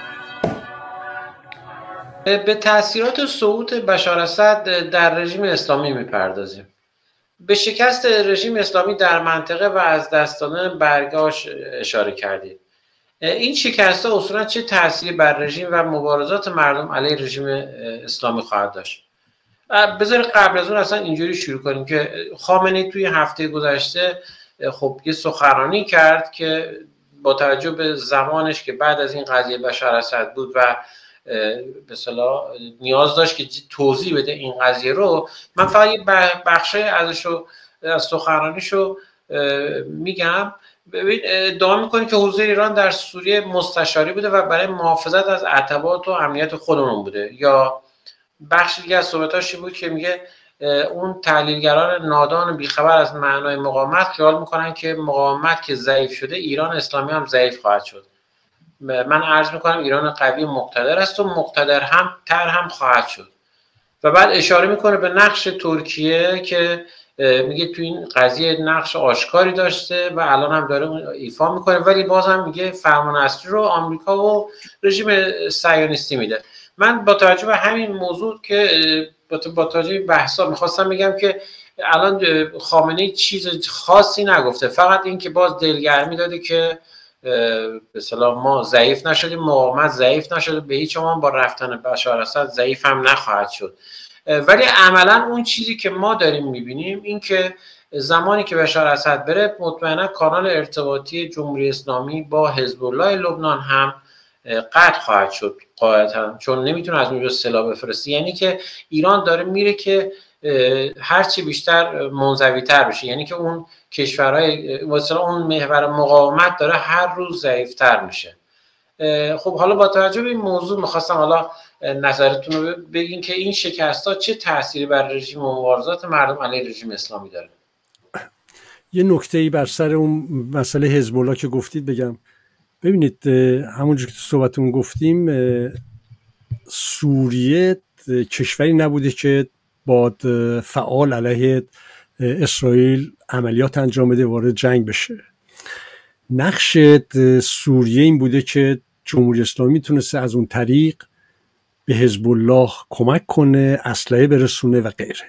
به تأثیرات سقوط بشار اسد در رژیم اسلامی میپردازیم. به شکست رژیم اسلامی در منطقه و از دست دادن برگاش اشاره کردید. این شکست ها اصولا چه تأثیری بر رژیم و مبارزات مردم علیه رژیم اسلامی خواهد داشت؟ بذارید قبل از اون اصلا اینجوری شروع کنیم که خامنه‌ای توی هفته گذشته خب یه سخنرانی کرد که با توجه به زمانش که بعد از این قضیه بشار اسد بود و به اصطلاح نیاز داشت که توضیح بده این قضیه رو، من فقط یه بخشی ازشو از سخنرانیشو میگم. ببین ادعا میکنه که حضور ایران در سوریه مستشاری بوده و برای محافظت از عتبات و امنیت خودمون بوده. یا بخش دیگه از صحبتاش بود که میگه اون تحلیلگران نادان و بیخبر از معنای مقاومت خیال میکنن که مقاومت که ضعیف شده ایران اسلامی هم ضعیف خواهد شد. من عرض میکنم ایران قوی مقتدر است و مقتدر هم تر هم خواهد شد. و بعد اشاره میکنه به نقش ترکیه که میگه تو این قضیه نقش آشکاری داشته و الان هم داره ایفا میکنه، ولی باز هم میگه فرمان اصلی رو آمریکا و رژیم صهیونیستی میده. من با توجه به همین موضوع که با توجه به بحثا میخواستم بگم که الان خامنه‌ای چیز خاصی نگفته، فقط این که باز دلگرمی داده که به اصطلاح ما ضعیف نشدیم، مقاومت ضعیف نشده، به هیچ عنوان با رفتن بشار اسد ضعیف هم نخواهد شد. ولی عملا اون چیزی که ما داریم میبینیم این که زمانی که بشار اسد بره مطمئنا کانال ارتباطی جمهوری اسلامی با حزب الله لبنان هم قطع خواهد شد قاعدتا، چون نمیتونه از اونجا سلاح بفرسته. یعنی که ایران داره میره که هرچی بیشتر منزوی‌تر بشه، یعنی که اون کشورهای مثلا اون محور مقاومت داره هر روز ضعیف‌تر میشه. خب حالا با توجه به این موضوع میخواستم حالا نظرتون رو بگین که این شکست‌ها چه تأثیری بر رژیم و مبارزات مردم علیه رژیم اسلامی داره. یه نکته‌ای بر سر اون مسئله حزب الله که گفتید بگم. ببینید همونجور که تو صحبتون گفتیم سوریه کشوری نبوده که با فعال علیه اسرائیل عملیات انجام بده وارد جنگ بشه. نقش سوریه این بوده که جمهوری اسلامی تونسته از اون طریق به حزب الله کمک کنه، اسلحه برسونه و غیره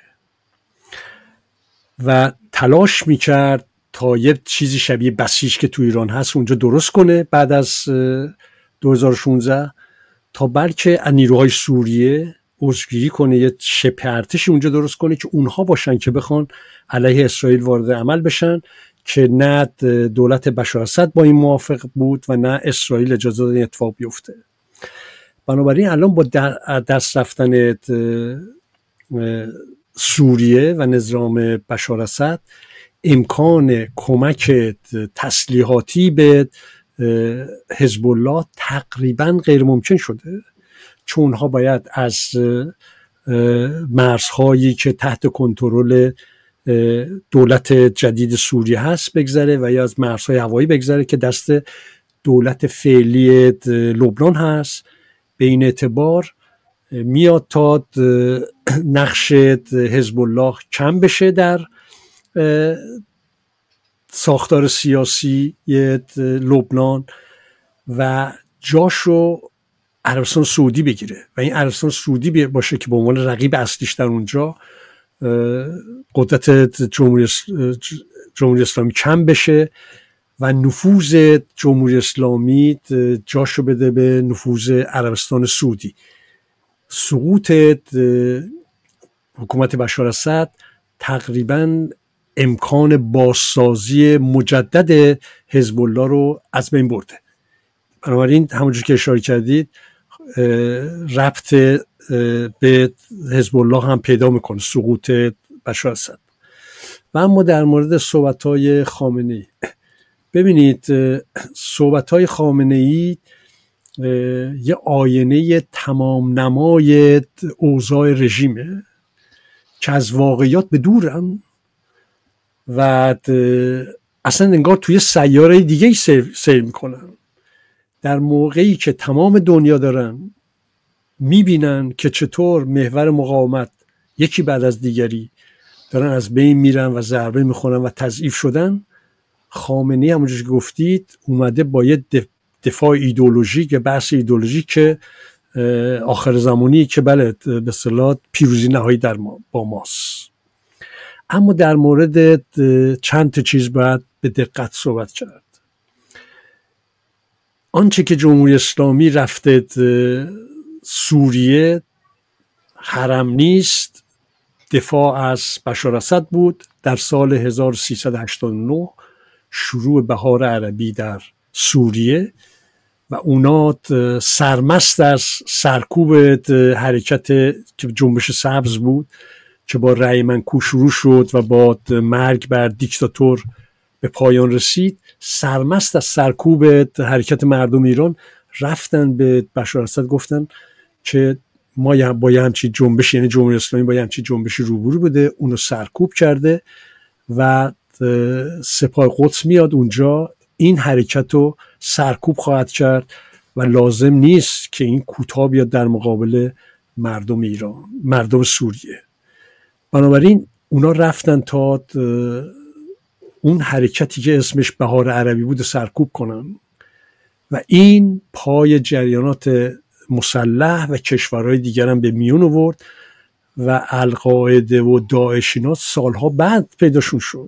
و تلاش میکرد تا یه چیزی شبیه بسیج که تو ایران هست اونجا درست کنه بعد از دو هزار و شانزده تا بلکه نیروهای سوریه عضوگیری کنه، یه شبه ارتشی اونجا درست کنه که اونها باشن که بخوان علیه اسرائیل وارد عمل بشن، که نه دولت بشار اسد با این موافق بود و نه اسرائیل اجازه داد این اتفاق بیفته. بنابراین الان با دست رفتن سوریه و نظام بشار اسد امکان کمک تسلیحاتی به حزب الله تقریبا غیر ممکن شده، چون ها باید از مرزهایی که تحت کنترل دولت جدید سوریه هست بگذره و یا از مرزهای هوایی بگذره که دست دولت فعلی لبنان هست، به این اعتبار میاد تا نقش حزب الله کم بشه در ساختار سیاسی لبنان و جاشو عربستان سعودی بگیره و این عربستان سعودی باشه که به عنوان رقیب اصلیش در اونجا قدرت جمهوری جمهوری اسلامی کم بشه و نفوذ جمهوری اسلامی جاشو بده به نفوذ عربستان سعودی. سقوط حکومت بشار اسد تقریباً امکان بازسازی مجدد حزب الله رو از بین برده. بنابراین همونجور که اشاره کردید ربط به حزب الله هم پیدا میکنه سقوط بشار اسد. و اما در مورد صحبت‌های خامنه‌ای، ببینید صحبت‌های خامنه‌ای یه آینه تمام نمای اوضاع رژیمه که از واقعیات به دورن و اصلا انگار توی سیاره دیگه سیر, سیر میکنن. در موقعی که تمام دنیا دارن میبینن که چطور محور مقاومت یکی بعد از دیگری دارن از بین میرن و ضربه میخورن و تضعیف شدن، خامنه‌ای همونجور که گفتید اومده با یه دفاع ایدئولوژیک یا بحث ایدئولوژیک که آخر زمانی که بله به اصطلاح پیروزی نهایی در ما با ماست. اما در مورد چند تا چیز باید به دقت صحبت کرد. آنچه که جمهوری اسلامی رفته سوریه حرم نیست، دفاع از بشار اسد بود. در سال هزار و سیصد و هشتاد و نه شروع بهار عربی در سوریه و اونا سرمست از سرکوب حرکت که جنبش سبز بود که با رأی منکو شروع شد و با مرگ بر دیکتاتور به پایان رسید، سرمست از سرکوب حرکت مردم ایران رفتن به بشار اسد گفتن که ما با یه همچی جنبش، یعنی جمهوری اسلامی با یه همچی جنبشی روبرو بوده، اونو سرکوب کرده و سپاه قدس میاد اونجا این حرکت رو سرکوب خواهد کرد و لازم نیست که این کوتاه بیاد در مقابل مردم ایران، مردم سوریه. بنابراین اونا رفتن تا اون حرکتی که اسمش بهار عربی بود سرکوب کنن و این پای جریانات مسلح و کشورهای دیگر هم به میون آورد و القاعده و داعش اینا سالها بعد پیداشون شد.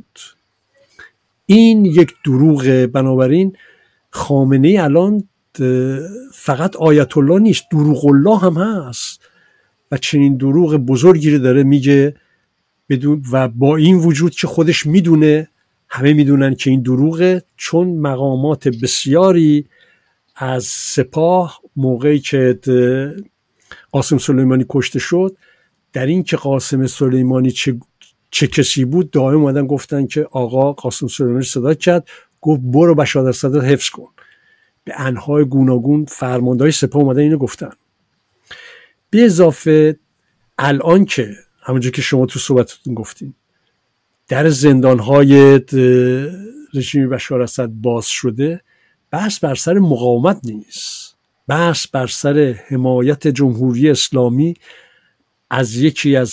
این یک دروغه. بنابراین خامنه‌ای الان فقط آیت الله نیست، دروغ الله هم هست و چنین دروغ بزرگی رو داره میگه بدون و با این وجود که خودش میدونه، همه میدونن که این دروغه، چون مقامات بسیاری از سپاه موقعی که قاسم سلیمانی کشته شد در این که قاسم سلیمانی چه, چه کسی بود دائم اومدن گفتن که آقا قاسم سلیمانی صدا کرد گفت برو بشار اسد رو حفظ کن. به انواع گوناگون فرماندهای سپاه اومدن اینو گفتن. به اضافه الان که همونجور که شما تو صحبتتون گفتین در زندانهای رژیم بشار اسد باز شده، بحث بر سر مقاومت نیست، بحث بر سر حمایت جمهوری اسلامی از یکی از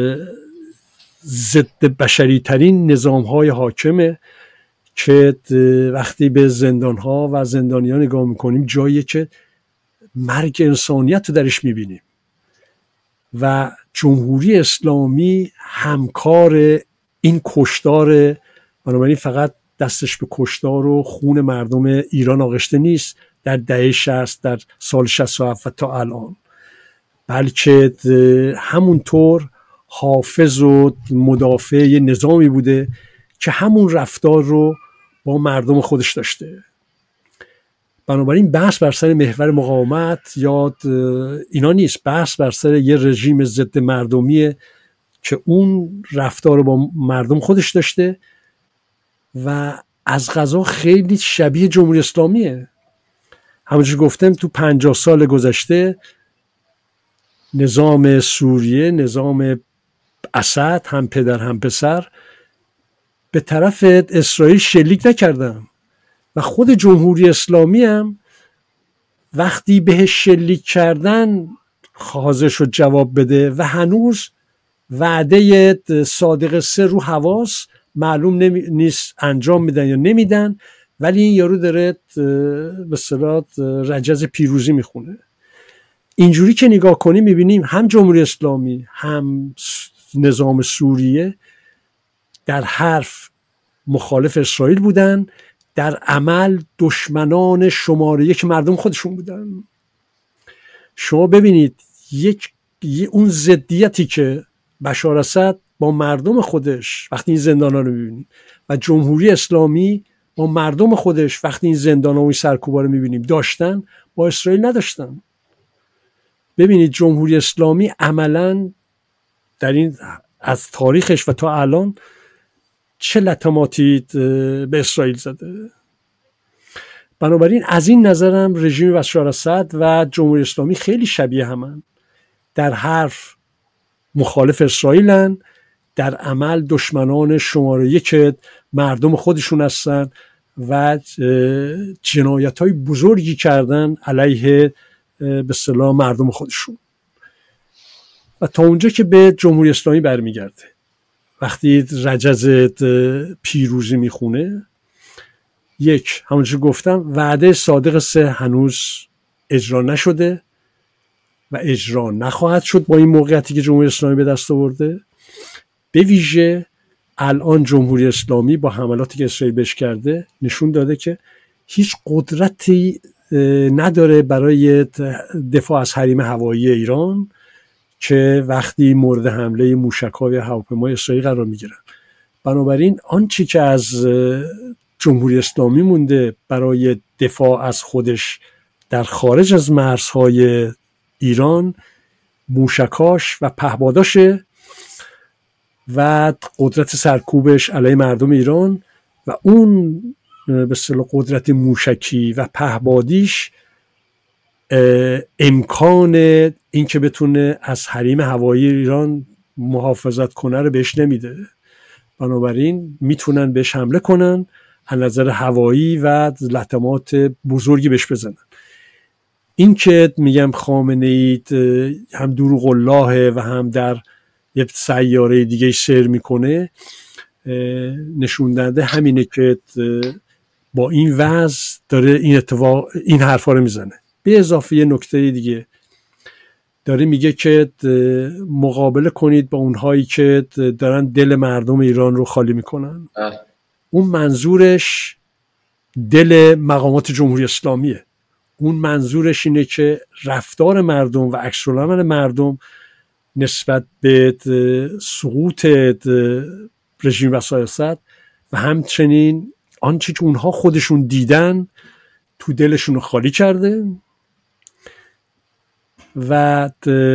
ضد بشری ترین نظام های حاکمه که وقتی به زندان ها و زندانیان نگاه میکنیم جاییه که مرگ انسانیت رو درش میبینیم و جمهوری اسلامی همکار این کشتار. بنابراین فقط دستش به کشتار و خون مردم ایران آغشته نیست در دهه شصت، در سال شصت و هفت و تا الان، بلکه همونطور حافظ و مدافع یه نظامی بوده که همون رفتار رو با مردم خودش داشته. بنابراین بحث بر سر محور مقاومت یا اینا نیست، بحث بر سر یه رژیم ضد مردمیه که اون رفتار رو با مردم خودش داشته و از قضا خیلی شبیه جمهوری اسلامیه. همونجور گفتم تو پنجاه سال گذشته نظام سوریه، نظام اسد، هم پدر هم پسر، به طرف اسرائیل شلیک نکردن و خود جمهوری اسلامی هم وقتی بهش شلیک کردن حاضر شد جواب بده و هنوز وعده صادق سه رو حواس معلوم نمی... نیست انجام میدن یا نمیدن، ولی این یارو داره به اصطلاح رجز پیروزی میخونه. اینجوری که نگاه کنیم میبینیم هم جمهوری اسلامی هم نظام سوریه در حرف مخالف اسرائیل بودن، در عمل دشمنان شماره یک مردم خودشون بودن. شما ببینید یک اون ضدیتی که بشار اسد با مردم خودش وقتی این زندانا رو میبینیم و جمهوری اسلامی با مردم خودش وقتی این زندانا و این سرکوبا رو میبینیم داشتن، با اسرائیل نداشتن. ببینید جمهوری اسلامی عملاً در این از تاریخش و تا الان چه لطماتی به اسرائیل زده. بنابراین از این نظرم رژیم بشار اسد و جمهوری اسلامی خیلی شبیه همن. در حرف مخالف اسرائیلن، در عمل دشمنان شماره یک مردم خودشون هستن و جنایت‌های بزرگی کردن علیه به اصطلاح مردم خودشون. و تا اونجا که به جمهوری اسلامی برمیگرده، وقتی رجز پیروزی میخونه، یک همونجور گفتم وعده صادق سه هنوز اجرا نشده و اجرا نخواهد شد با این موقعیتی که جمهوری اسلامی به دست آورده. به ویژه الان جمهوری اسلامی با حملاتی که اسرائیل بهش کرده نشون داده که هیچ قدرتی نداره برای دفاع از حریم هوایی ایران که وقتی مورد حمله موشک‌ها یا هواپیمای اسرائیل قرار میگیرن. بنابراین آنچه که از جمهوری اسلامی مونده برای دفاع از خودش در خارج از مرزهای ایران موشکاش و پهپاداشه و قدرت سرکوبش علیه مردم ایران و اون به اصطلاح قدرت موشکی و پهپادیش امکان این که بتونه از حریم هوایی ایران محافظت کنه رو بهش نمیده. بنابراین میتونن بهش حمله کنن، از نظر هوایی و لطمات بزرگی بهش بزنن. این که میگم خامنه ای هم دروغ الله و هم در یه سیاره دیگه سیر میکنه نشون دهنده همینه که با این وضع داره این اتفاق این حرفا رو میزنه. به اضافه یه نکته دیگه داره میگه که مقابله کنید با اونهایی که دارن دل مردم ایران رو خالی میکنن. اون منظورش دل مقامات جمهوری اسلامیه. اون منظورش اینه که رفتار مردم و عکس‌العمل مردم نسبت به سقوط رژیم بشار اسد و همچنین آنچه که اونها خودشون دیدن تو دلشون رو خالی کرده و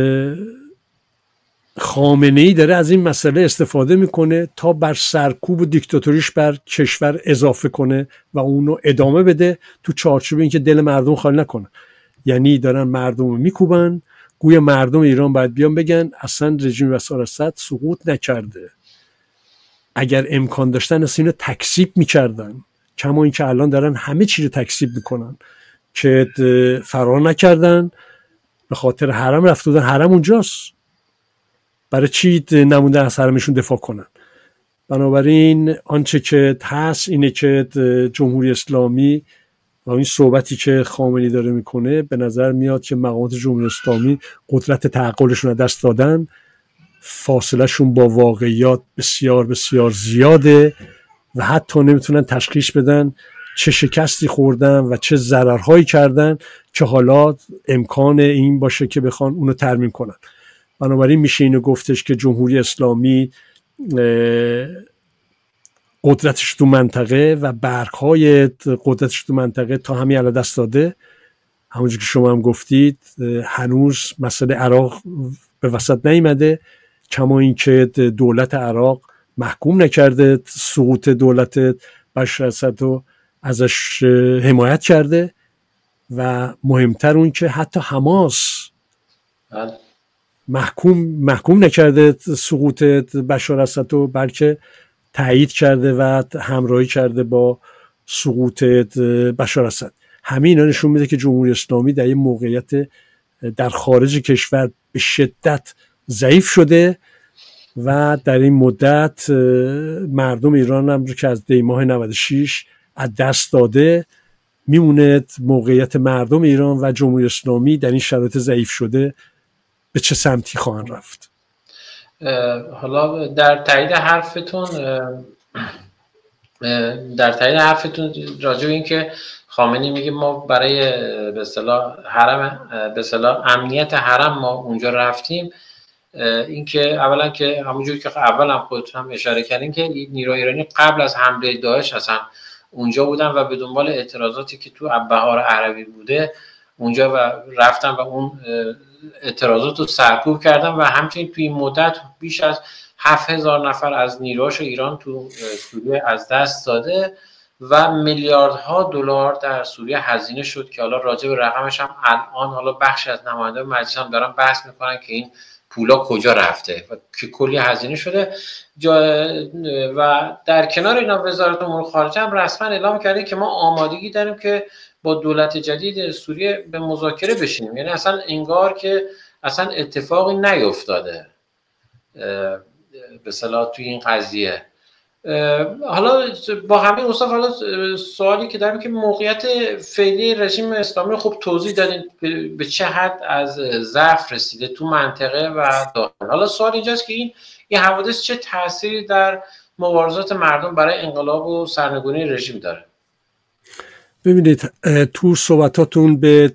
خامنه‌ای داره از این مسئله استفاده میکنه تا بر سرکوب و دیکتاتوریش بر کشور اضافه کنه و اونو ادامه بده تو چارچوب اینکه دل مردم خالی نکنه. یعنی دارن مردم رو میکوبن، گویا مردم ایران باید بیان بگن اصلا رژیم بشار اسد سقوط نکرده، اگر امکان داشتن اصلا اینو تکذیب میکردن، کما این که الان دارن همه چی رو تکذیب میکنن که فرار نکردن، به خاطر حرم رفت بودن، حرم اونجاست، برای چی نموندن از حرمشون دفاع کنن. بنابراین آنچه که هست اینه که جمهوری اسلامی و این صحبتی که خامنه‌ای داره میکنه به نظر میاد که مقامات جمهوری اسلامی قدرت تعقلشون رو دست دادن، فاصله شون با واقعیات بسیار بسیار زیاده و حتی نمیتونن تشخیص بدن چه شکستی خوردن و چه ضررهایی کردن که حالا امکان این باشه که بخوان اونو ترمیم کنن. بنابراین میشه اینو گفتش که جمهوری اسلامی قدرتش تو منطقه و برگ‌های قدرتش تو منطقه تا همین الان دست داده. همونجور که شما هم گفتید هنوز مسئله عراق به وسط نیامده، کما اینکه دولت عراق محکوم نکرده، سقوط دولت بشار اسد رو ازش حمایت کرده و مهمتر اون که حتی حماس محکوم محکوم نکرده سقوط بشار اسد رو، بلکه تایید کرده و همراهی کرده با سقوط بشار اسد. همین اینا نشون میده که جمهوری اسلامی در یه موقعیت در خارج کشور به شدت ضعیف شده و در این مدت مردم ایران هم رو که از دی ماه نود و شش از دست داده، میمونه موقعیت مردم ایران و جمهوری اسلامی در این شرایط ضعیف شده به چه سمتی خواهند رفت. حالا در تایید حرفتون در تایید حرفتون راجع به این که خامنه‌ای میگه ما برای به اصطلاح حرم به اصطلاح امنیت حرم ما اونجا رفتیم، این که اولا که همونجوری که اول هم خودتون هم اشاره کردین که نیروهای ایرانی قبل از حمله داعش اصلا اونجا بودن و به دنبال اعتراضاتی که تو بهار عربی بوده اونجا و رفتن و اون اعتراضات رو سرکوب کردن و همچنین توی این مدت بیش از هفت هزار نفر از نیروهاش ایران تو سوریه از دست داده و میلیاردها دلار در سوریه هزینه شد که حالا راجع به رقمش هم الان حالا بخش از نمایندگان مجلس هم دارن بحث میکنن که این پولا کجا رفته و که کلی هزینه شده. و در کنار اینا وزارت امور خارجه هم رسما اعلام کرده که ما آمادگی داریم که با دولت جدید سوریه به مذاکره بشینیم. یعنی اصلا انگار که اصلا اتفاقی نیفتاده به اصطلاح توی این قضیه. حالا با همین اوصاف حالا سوالی که داریم که موقعیت فعلی رژیم اسلامی خوب توضیح دادین به چه حد از ضعف رسیده تو منطقه و داخل. حالا سوال اینجاست که این این حوادث چه تأثیری در مبارزات مردم برای انقلاب و سرنگونی رژیم داره؟ ببینید تو صحبتاتون به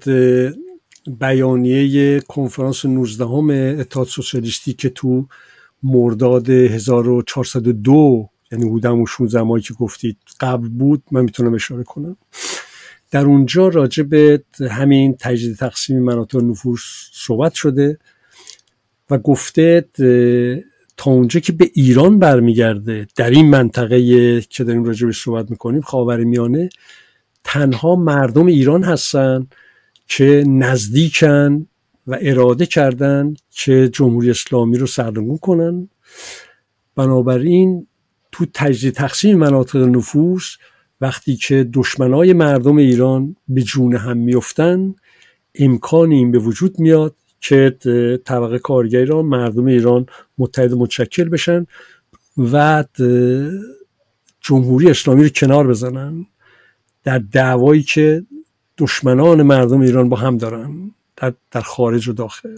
بیانیه کنفرانس نوزدهم اتحاد سوسیالیستی که تو مرداد هزار و چهارصد و دو یعنی بودم و شانزده ماهی که گفتید قبل بود، من میتونم اشاره کنم. در اونجا راجع به همین تجدید تقسیم مناطق نفوذ صحبت شده و گفته تا اونجا که به ایران برمیگرده در این منطقه که داریم راجع بهش صحبت میکنیم خاورمیانه، تنها مردم ایران هستن که نزدیکن و اراده کردن که جمهوری اسلامی رو سرنگون کنن. بنابراین تو تجدید تقسیم مناطق نفوذ وقتی که دشمنای مردم ایران به جون هم میفتن، امکانی این به وجود میاد که طبقه کارگری را مردم ایران متحد متشکل بشن و جمهوری اسلامی رو کنار بزنن در دعوایی که دشمنان مردم ایران با هم دارن در, در خارج و داخل.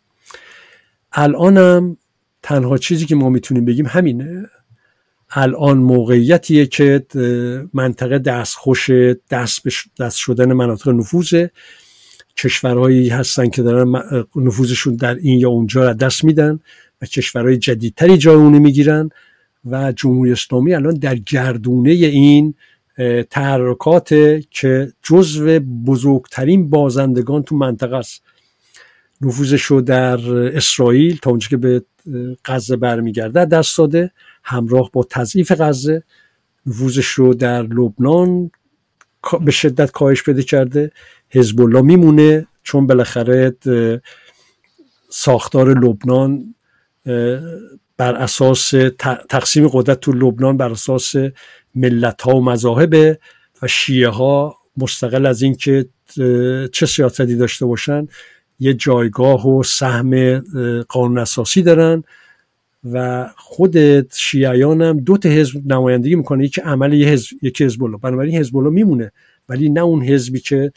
الانم تنها چیزی که ما میتونیم بگیم همینه. الان موقعیتیه که منطقه دستخوش دست, دست شدن مناطق نفوذه. کشورهایی هستن که دارن نفوذشون در این یا اونجا را دست میدن و کشورهای جدیدتری جای اون میگیرن و جمهوری اسلامی الان در گردونه این تحرکات که جزو بزرگترین بازندگان تو منطقه است. نفوذش رو در اسرائیل تا اونجا که به غزه برمیگرده دست داده همراه با تضعیف غزه. نفوذش رو در لبنان به شدت کاهش پیدا کرده. حزب الله میمونه چون بالاخره ساختار لبنان بر اساس تقسیم قدرت تو لبنان بر اساس ملت ها و مذاهب و شیعه ها مستقل از این که چه سیاستی داشته باشن یه جایگاه و سهم قانون اساسی دارن و خود شیعیان هم دو تا حزب نمایندگی میکنه، یکی عمل یه حزب یکی حزب الله. بنابراین حزب الله میمونه ولی نه اون حزبی که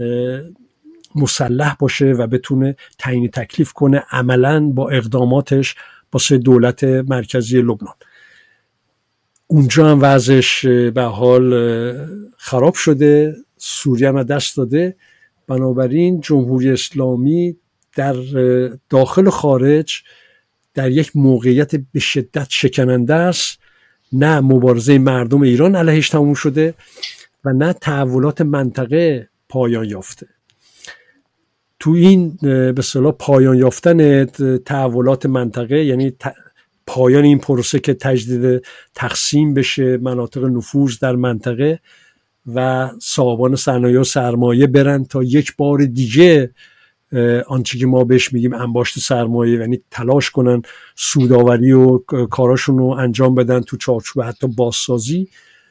مسلح باشه و بتونه تعیین تکلیف کنه عملاً با اقداماتش واسه دولت مرکزی لبنان. اونجا هم وضعش به حال خراب شده، سوریه هم دست داده. بنابراین جمهوری اسلامی در داخل و خارج در یک موقعیت به شدت شکننده است. نه مبارزه مردم ایران علیهش تموم شده و نه تحولات منطقه پایان یافته. تو این به اصطلاح پایان یافتن تحولات منطقه یعنی پایان این پروسه که تجدید تقسیم بشه مناطق نفوذ در منطقه و صاحبان صنایع و سرمایه برن تا یک بار دیگه آنچه که ما بهش میگیم انباشت سرمایه، یعنی تلاش کنن سودآوری و کاراشون رو انجام بدن تو چارچوب حتی بازسازی،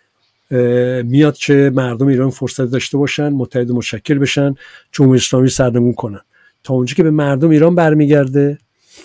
میاد که مردم ایران فرصت داشته باشن متحد و متشکل بشن، جمهوری اسلامی سرنگون کنن. تا اونجا که به مردم ایران برمیگرده،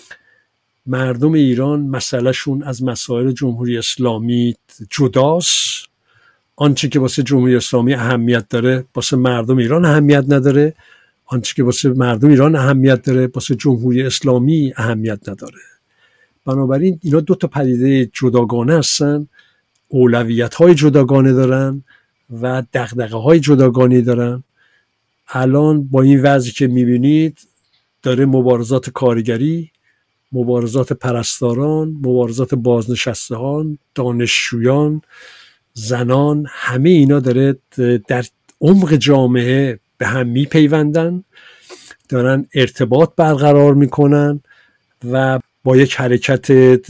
مردم ایران مسئله شون از مسائل جمهوری اسلامی جداست. آنچه که واسه جمهوری اسلامی اهمیت داره واسه مردم ایران اهمیت نداره، آنچه که واسه مردم ایران اهمیت داره واسه جمهوری اسلامی اهمیت نداره. بنابراین اینا دو تا پدیده جداگانه هستن، اولویت‌های جداگانه دارن و دغدغه‌های جداگانه دارن. الان با این وضعی که می‌بینید داره مبارزات کارگری، مبارزات پرستاران، مبارزات بازنشستهان، دانشجویان، زنان، همه اینا داره در عمق جامعه به هم میپیوندن، دارن ارتباط برقرار میکنن و با یک حرکت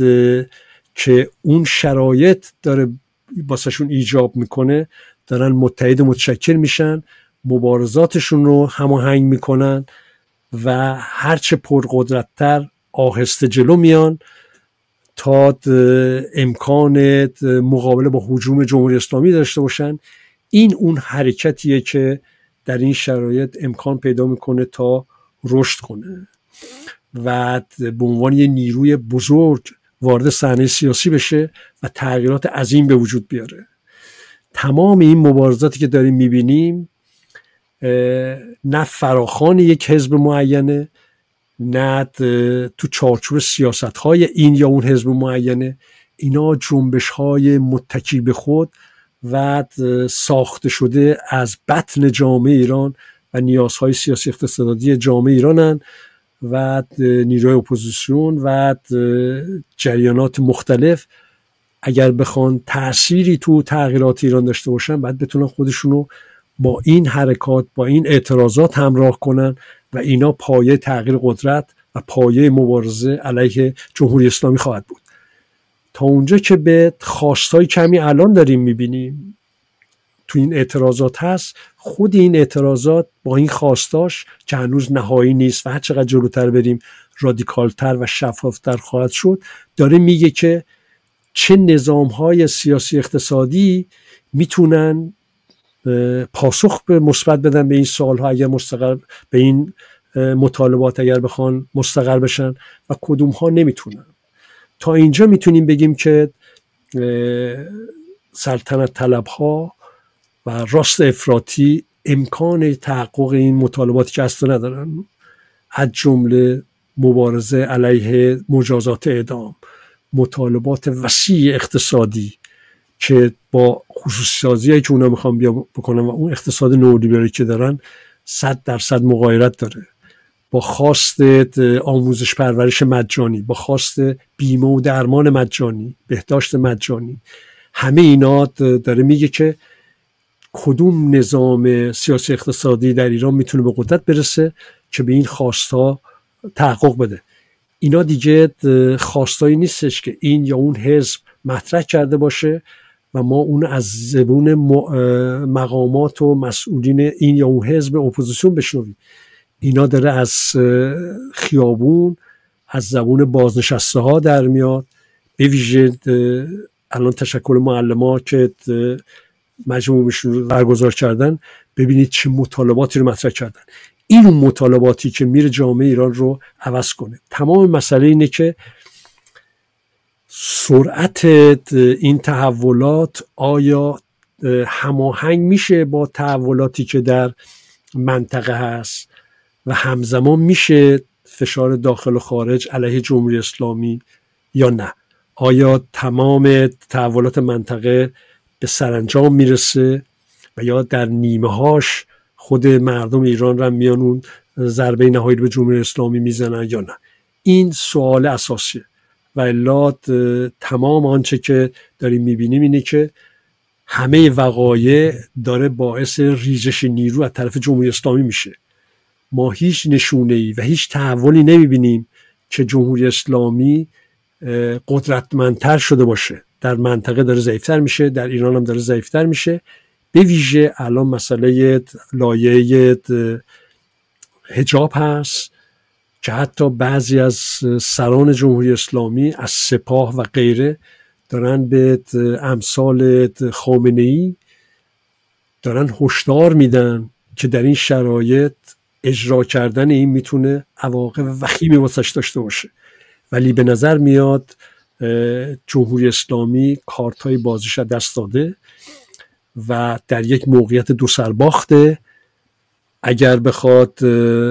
که اون شرایط داره واسهشون ایجاب میکنه دارن متحد و متشکل میشن، مبارزاتشون رو هماهنگ میکنن و هرچه پرقدرت‌تر آهسته جلو میان تا امکان مقابله با هجوم جمهوری اسلامی داشته باشن. این اون حرکتیه که در این شرایط امکان پیدا میکنه تا رشد کنه و به عنوان یه نیروی بزرگ وارد صحنه سیاسی بشه و تغییرات عظیم به وجود بیاره. تمام این مبارزاتی که داریم میبینیم نه فراخوان یک حزب معینه، نه تو چارچوب سیاست‌های این یا اون حزب معینه، اینا جنبش‌های متکی به خود و ساخته شده از بطن جامعه ایران و نیازهای سیاسی اقتصادی جامعه ایرانن و نیروی اپوزیسیون و جریانات مختلف اگر بخوان تأثیری تو تغییرات ایران داشته باشن باید بتونن خودشونو با این حرکات، با این اعتراضات همراه کنن و اینا پایه تغییر قدرت و پایه مبارزه علیه جمهوری اسلامی خواهد بود. تا اونجا که به خواستای کمی الان داریم میبینیم تو این اعتراضات هست، خود این اعتراضات با این خواستاش که هنوز نهایی نیست و هر چقدر جلوتر بریم رادیکالتر و شفافتر خواهد شد، داره میگه که چه نظامهای سیاسی اقتصادی میتونن پاسخ به مثبت بدن به این سوالها اگر مستقر به این مطالبات اگر بخوان مستقر بشن و کدوم ها نمیتونن. تا اینجا میتونیم بگیم که سلطنت طلب ها و راست افراطی امکان تحقق این مطالباتی که اصلا ندارن، از جمله مبارزه علیه مجازات اعدام، مطالبات وسیع اقتصادی که با خصوصی سازی که اونا میخوان بیا بکنن و اون اقتصاد نئولیبرالی که دارن صد درصد مغایرت داره با خواست آموزش پرورش مجانی، با خواست بیمه و درمان مجانی، بهداشت مجانی. همه اینا داره میگه که کدوم نظام سیاسی اقتصادی در ایران میتونه به قدرت برسه که به این خواستها تحقق بده. اینا دیگه خواستایی نیستش که این یا اون حزب مطرح کرده باشه و ما اون از زبون مقامات و مسئولین این یا اون حزب اپوزیسیون بشنویم. اینا داره از خیابون، از زبون بازنشسته ها در میاد. به ویژه الان تشکل معلمان که مجموعشون رو برگزار کردن، ببینید چه مطالباتی رو مطرح کردن. این اون مطالباتی که میره جامعه ایران رو عوض کنه. تمام مسئله اینه که سرعت این تحولات آیا هماهنگ میشه با تحولاتی که در منطقه هست و همزمان میشه فشار داخل و خارج علیه جمهوری اسلامی یا نه؟ آیا تمام تحولات منطقه به سرانجام میرسه و یا در نیمه هاش خود مردم ایران را میان اون ضربه نهایی به جمهوری اسلامی میزنن یا نه؟ این سوال اساسیه. و الا تمام آنچه که داریم میبینیم اینه که همه وقایع داره باعث ریزش نیرو از طرف جمهوری اسلامی میشه. ما هیچ نشونه‌ای و هیچ تحولی نمیبینیم که جمهوری اسلامی قدرتمندتر شده باشه. در منطقه داره ضعیفتر میشه، در ایران هم داره ضعیفتر میشه. به ویژه الان مسئله لایه حجاب هست که حتی بعضی از سران جمهوری اسلامی از سپاه و غیره دارن به امثال خامنه‌ای دارن هشدار میدن که در این شرایط اجرا کردن این میتونه عواقب وخیمی واسش داشته باشه. ولی به نظر میاد جمهوری اسلامی کارتای بازیش دست داده و در یک موقعیت دو سرباخته. اگر بخواد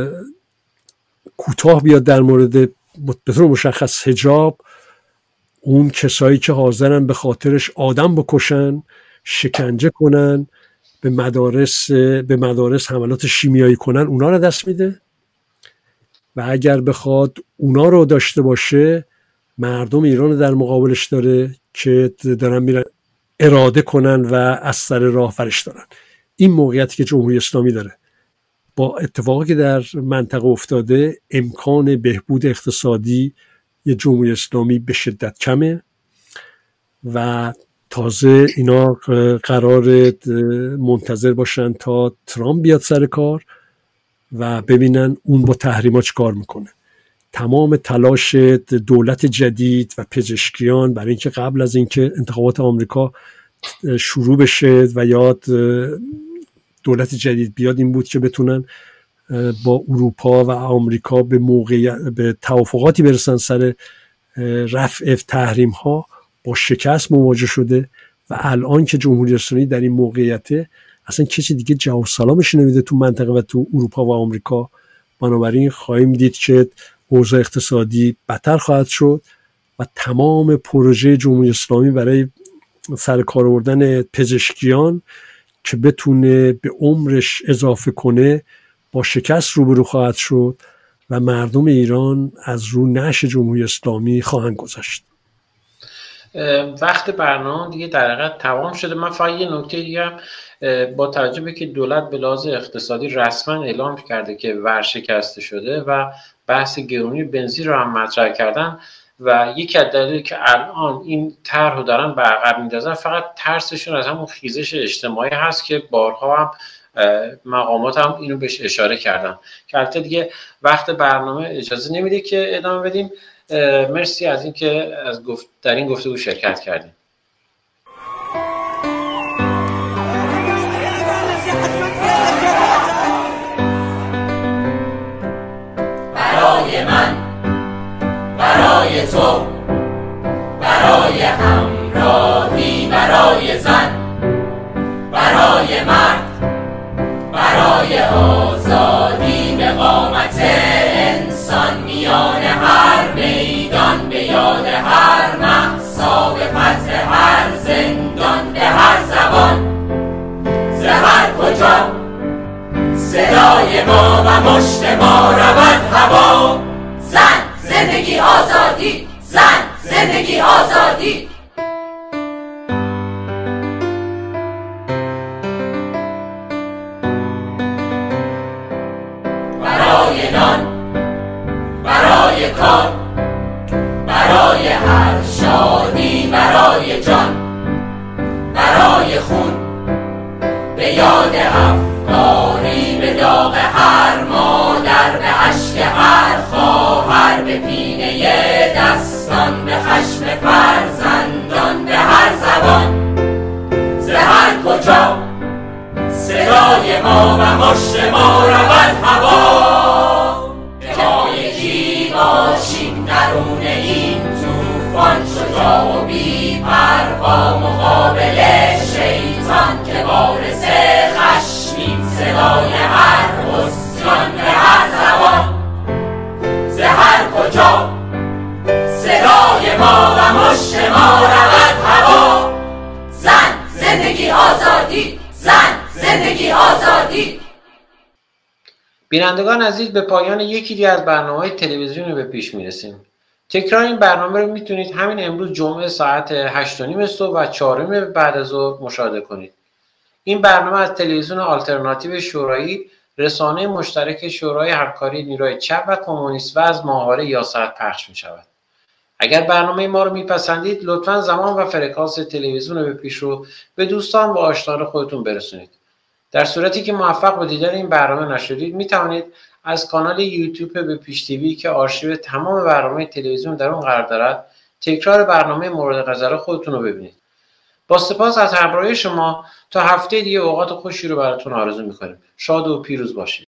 کوتاه بیاد در مورد به طور مشخص حجاب، اون کسایی که حاضرن به خاطرش آدم بکشن، شکنجه کنن، به مدارس به مدارس حملات شیمیایی کنن، اونا رو دست میده. و اگر بخواد اونا رو داشته باشه، مردم ایران در مقابلش داره که دارن میرن اراده کنن و از سر راه فرش دارن. این موقعیتی که جمهوری اسلامی داره با اتفاقی که در منطقه افتاده، امکان بهبود اقتصادی یه جمهوری اسلامی به شدت کمه و تازه اینا قرار منتظر باشن تا ترامپ بیاد سر کار و ببینن اون با تحریم‌ها چه کار میکنه. تمام تلاش دولت جدید و پزشکیان برای اینکه قبل از اینکه انتخابات آمریکا شروع بشه و یاد دولت جدید بیاد این بود که بتونن با اروپا و آمریکا به موقع به توافقاتی برسن سر رفع تحریم ها. با شکست مواجه شده و الان که جمهوری اسلامی در این موقعیته، اصلا کسی دیگه جواب سلامش نمیده تو منطقه و تو اروپا و آمریکا. بنابراین خواهیم دید که اوضاع اقتصادی بدتر خواهد شد و تمام پروژه جمهوری اسلامی برای سر کار آوردن پزشکیان که بتونه به عمرش اضافه کنه با شکست روبرو خواهد شد و مردم ایران از رو نعش جمهوری اسلامی خواهند گذشت. وقت برنامه دیگه در حقیقت تمام شده. من فقط یه نکته دیگه هم با توجه به که دولت به لحاظ اقتصادی رسما اعلام کرده که ورشکسته شده و بحث گرونی بنزین رو هم مطرح کردن و یکی از دلایلی که الان این طرح رو دارن به عقب میندازن فقط ترسشون از همون خیزش اجتماعی هست که بارها هم مقامات هم اینو بهش اشاره کردن که البته دیگه وقت برنامه اجازه نمیده که ادامه بدیم. مرسی از اینکه از گفت در این گفتگو شرکت کردیم. برای من، برای تو، برای همراهی، برای زن، برای مرد، برای آزادی به قامت انسان، میان هر میدان، به یاد هر مأسا، به فتح هر زندان، به هر زبان، ز هر کجا صدای ما و مشت ما رود هوا. زن، زندگی آزادی، زن، زندگی آزادی. برای نان، برای کار، برای هر شادی، برای جان، برای خون، به یاد افکاری، به داغ هر مادر، به اشک هر خواهر، به پینه دستان، به خشم فرزندان، به هر زبان، ز هر کجا صدای ما و مشت ما رود هوا. ما یکی باشیم درون این طوفان، شجاع و بی پروا مقابل شیطان که وارث خشمیم، صدای هر عصیان، به هر زبان، ز هر کجا صدای ما و مشت ما رود هوا. زن، زندگی آزادی، زن، زندگی آزادی. بینندگان عزیز، به پایان یکی دیگه از برنامه‌های تلویزیون به پیش میرسیم. تکرار این برنامه رو میتونید همین امروز جمعه ساعت هشت و نیم صبح و چهار و نیم بعد از ظهر مشاهده کنید. این برنامه از تلویزیون آلترناتیو شورایی، رسانه مشترک شورای همکاری نیروی چپ و کمونیست و از ماهواره یاسر پخش میشود. اگر برنامه ما رو میپسندید لطفاً زمان و فرکانس تلویزیون به پیش رو به دوستان و آشنایان خودتون برسونید. در صورتی که موفق به دیدن این برنامه نشدید میتوانید از کانال یوتیوب به پیش تیوی که آرشیو تمام برنامه تلویزیون در اون قرار دارد تکرار برنامه مورد نظر خودتون رو ببینید. با سپاس از همراهی شما، تا هفته دیگه اوقات خوشی رو براتون آرزو می‌کنیم. شاد و پیروز باشید.